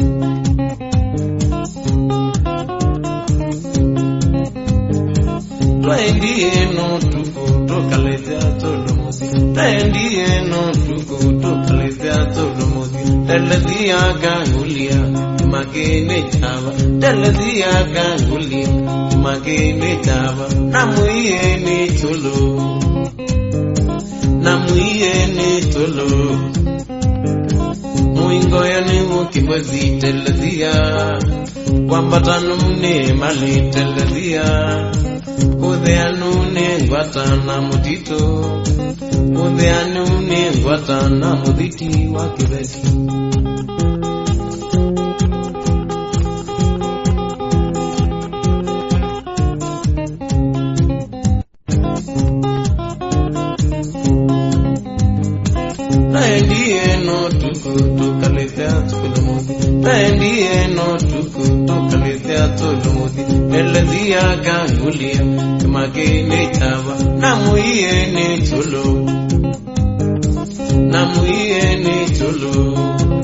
ndiye no tuko tokaletea tolomosi ndiye no tuko tokaletea tolomosi telezia gangulia magene chava telezia gangulia magene chava namuye ni tolo namuye ni tolo muingo ya ni mukibwazi telezia wambatano mne mali telezia Udeanune ngwatana mutito Udeanune ngwatana muditi wakibeti Naendiye no tuku tukaletea tolomosi Naendiye no tuku tukaletea tolomosi Elezia gangulia magene chava namuye ni tolo namuye ni tolo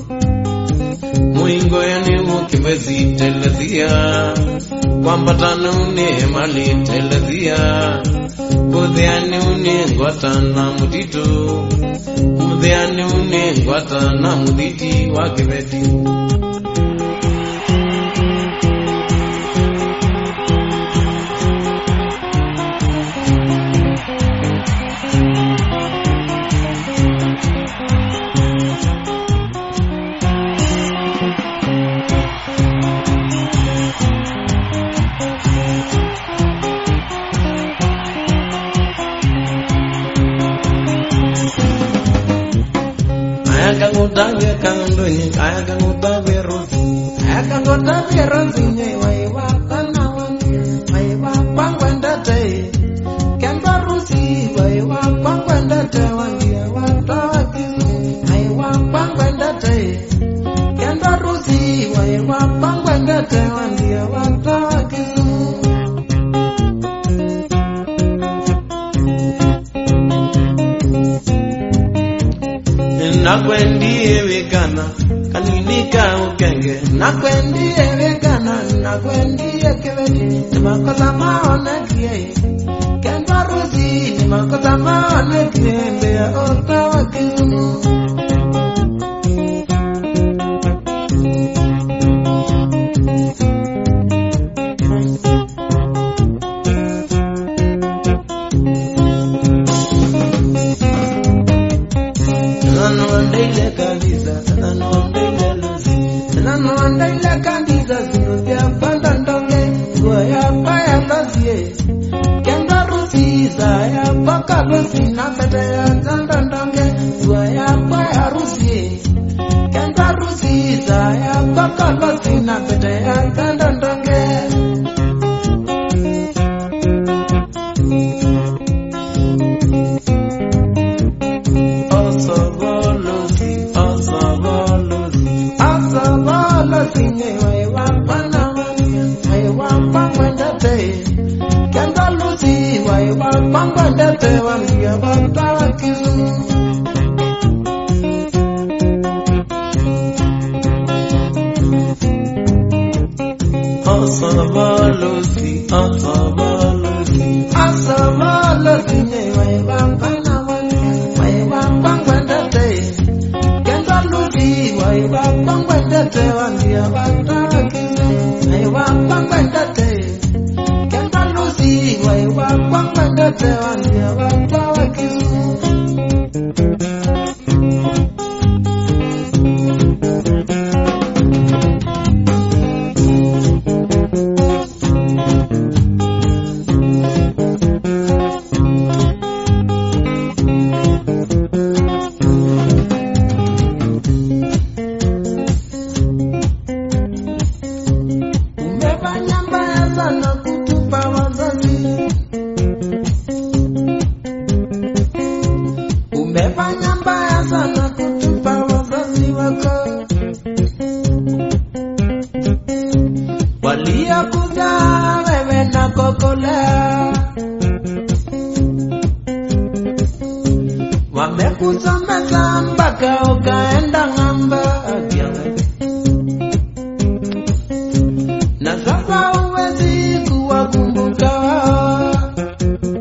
muingo ya ni mukibezi telezia wambatana une mali telezia Udeani une ngwatana mutito Udeani une ngwatana muditi wakibeti Kangotabe kandoni kaya kangotabe rosi kaya kangotabe rosi nye waiwa kanawan waiwa pangwenda te kenda rosi waiwa pangwenda te wandia watawakizu waiwa pangwenda te kenda rosi waiwa pangwenda te wandia watawakizu Nakwendiye wekana kaninika ukenge nakwendiye wekana nakwendiye kebeti nimakosa maone kie kenda rosi nimakosa maone kie mbea otawa kizumu Lucy na pete zandandonge Zwaya kwa ya Rusi Kenda Rusi Zaya baka Lucy na pete zandandonge Osobo Lucy Osobo Lucy Osobo Lucy Nyewe wampana Nyewe wampana te Kenda Lucy Wai wampana te Wandia bata kizu Osobo Lucy Osobo Lucy Osobo Lucy Nyewe wampana Wai wampana te Kenda Lucy Wai wampana te Wandia bata kizu Wai wampana te Waiwa kwangwenda tewandia watawa kizu Umefanya mbaya sana kutupa wazazi Umefanya mbaya sana kutupa wazazi wako Waliokuzaa wewe na kukulea Wamekusomesha mpaka ukaenda ng'ambo Na sasa huwezi kuwakumbuka wao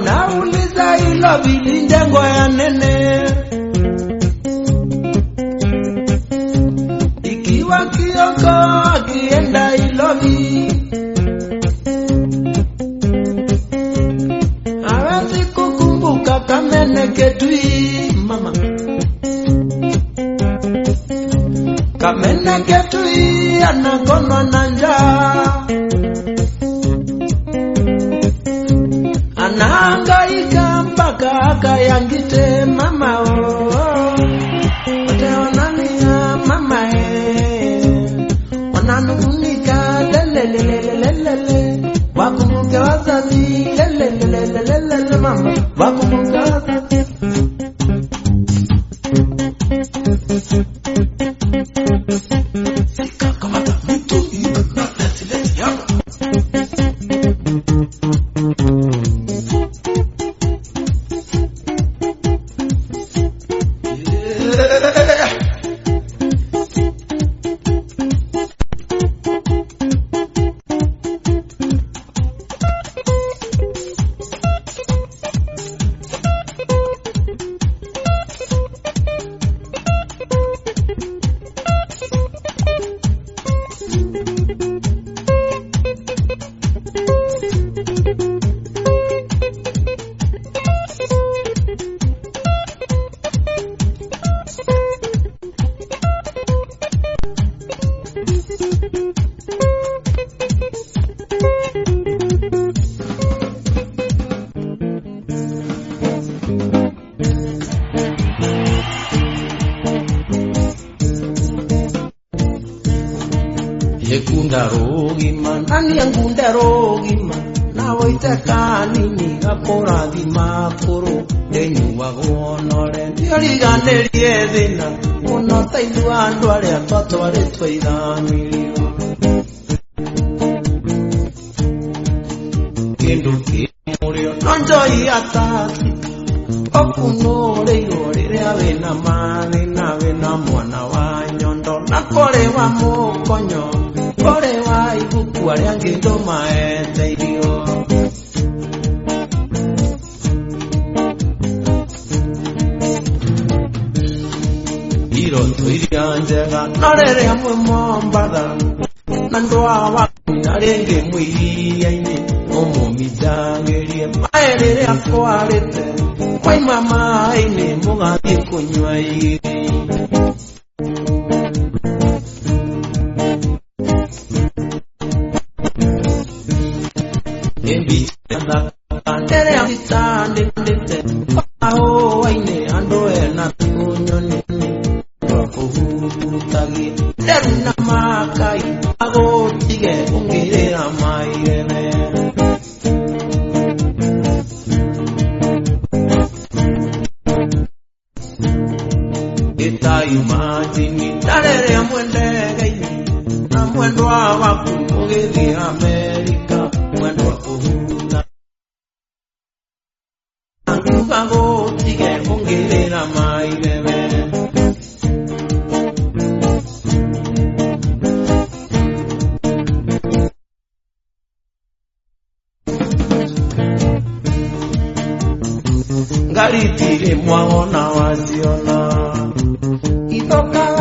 wanauliza hilo vilindengo ya nene, ikiwa Kioko akienda Ilobi hawezi kukumbuka Kamene Ketui mama. Kamene Ketui anagonwa na njaa, anahangaika mpaka akayangite mama oh. Wataonania mama eh, wananunika lelelelelelele, wakumbuke wazazi lelelelelelele mama, wakumbuke wazazi. Yekundarogima nani yangundarogima nawo itakanini akorathi makuru denyuwa gonore yoriganderie thina uno taidu andu aria twatwaritwe ithamio kindu kimurio nonjoi atati okunore riria wina mathina wina mwana wa nyondo na kore wa mukonyo kore wa ibuku aria nginduma eteithio iro tuiria njega norere amwe Mombatha na ndwa waku naringi mwiria-ini umumithangirie maerere akwarite kwaima mai-ini mugathie kunywa igiri Ebi anda andere amtande ndete aho waine ando ena kunyoni wakuhutagi derna makai ago tige ungirira mairene Ita imagini darere amwende gaini na mwendo waku mugithi Amerika mwendo wakuhuta Angubago tige ungirira mairene Garitire mwaona waziona Itoka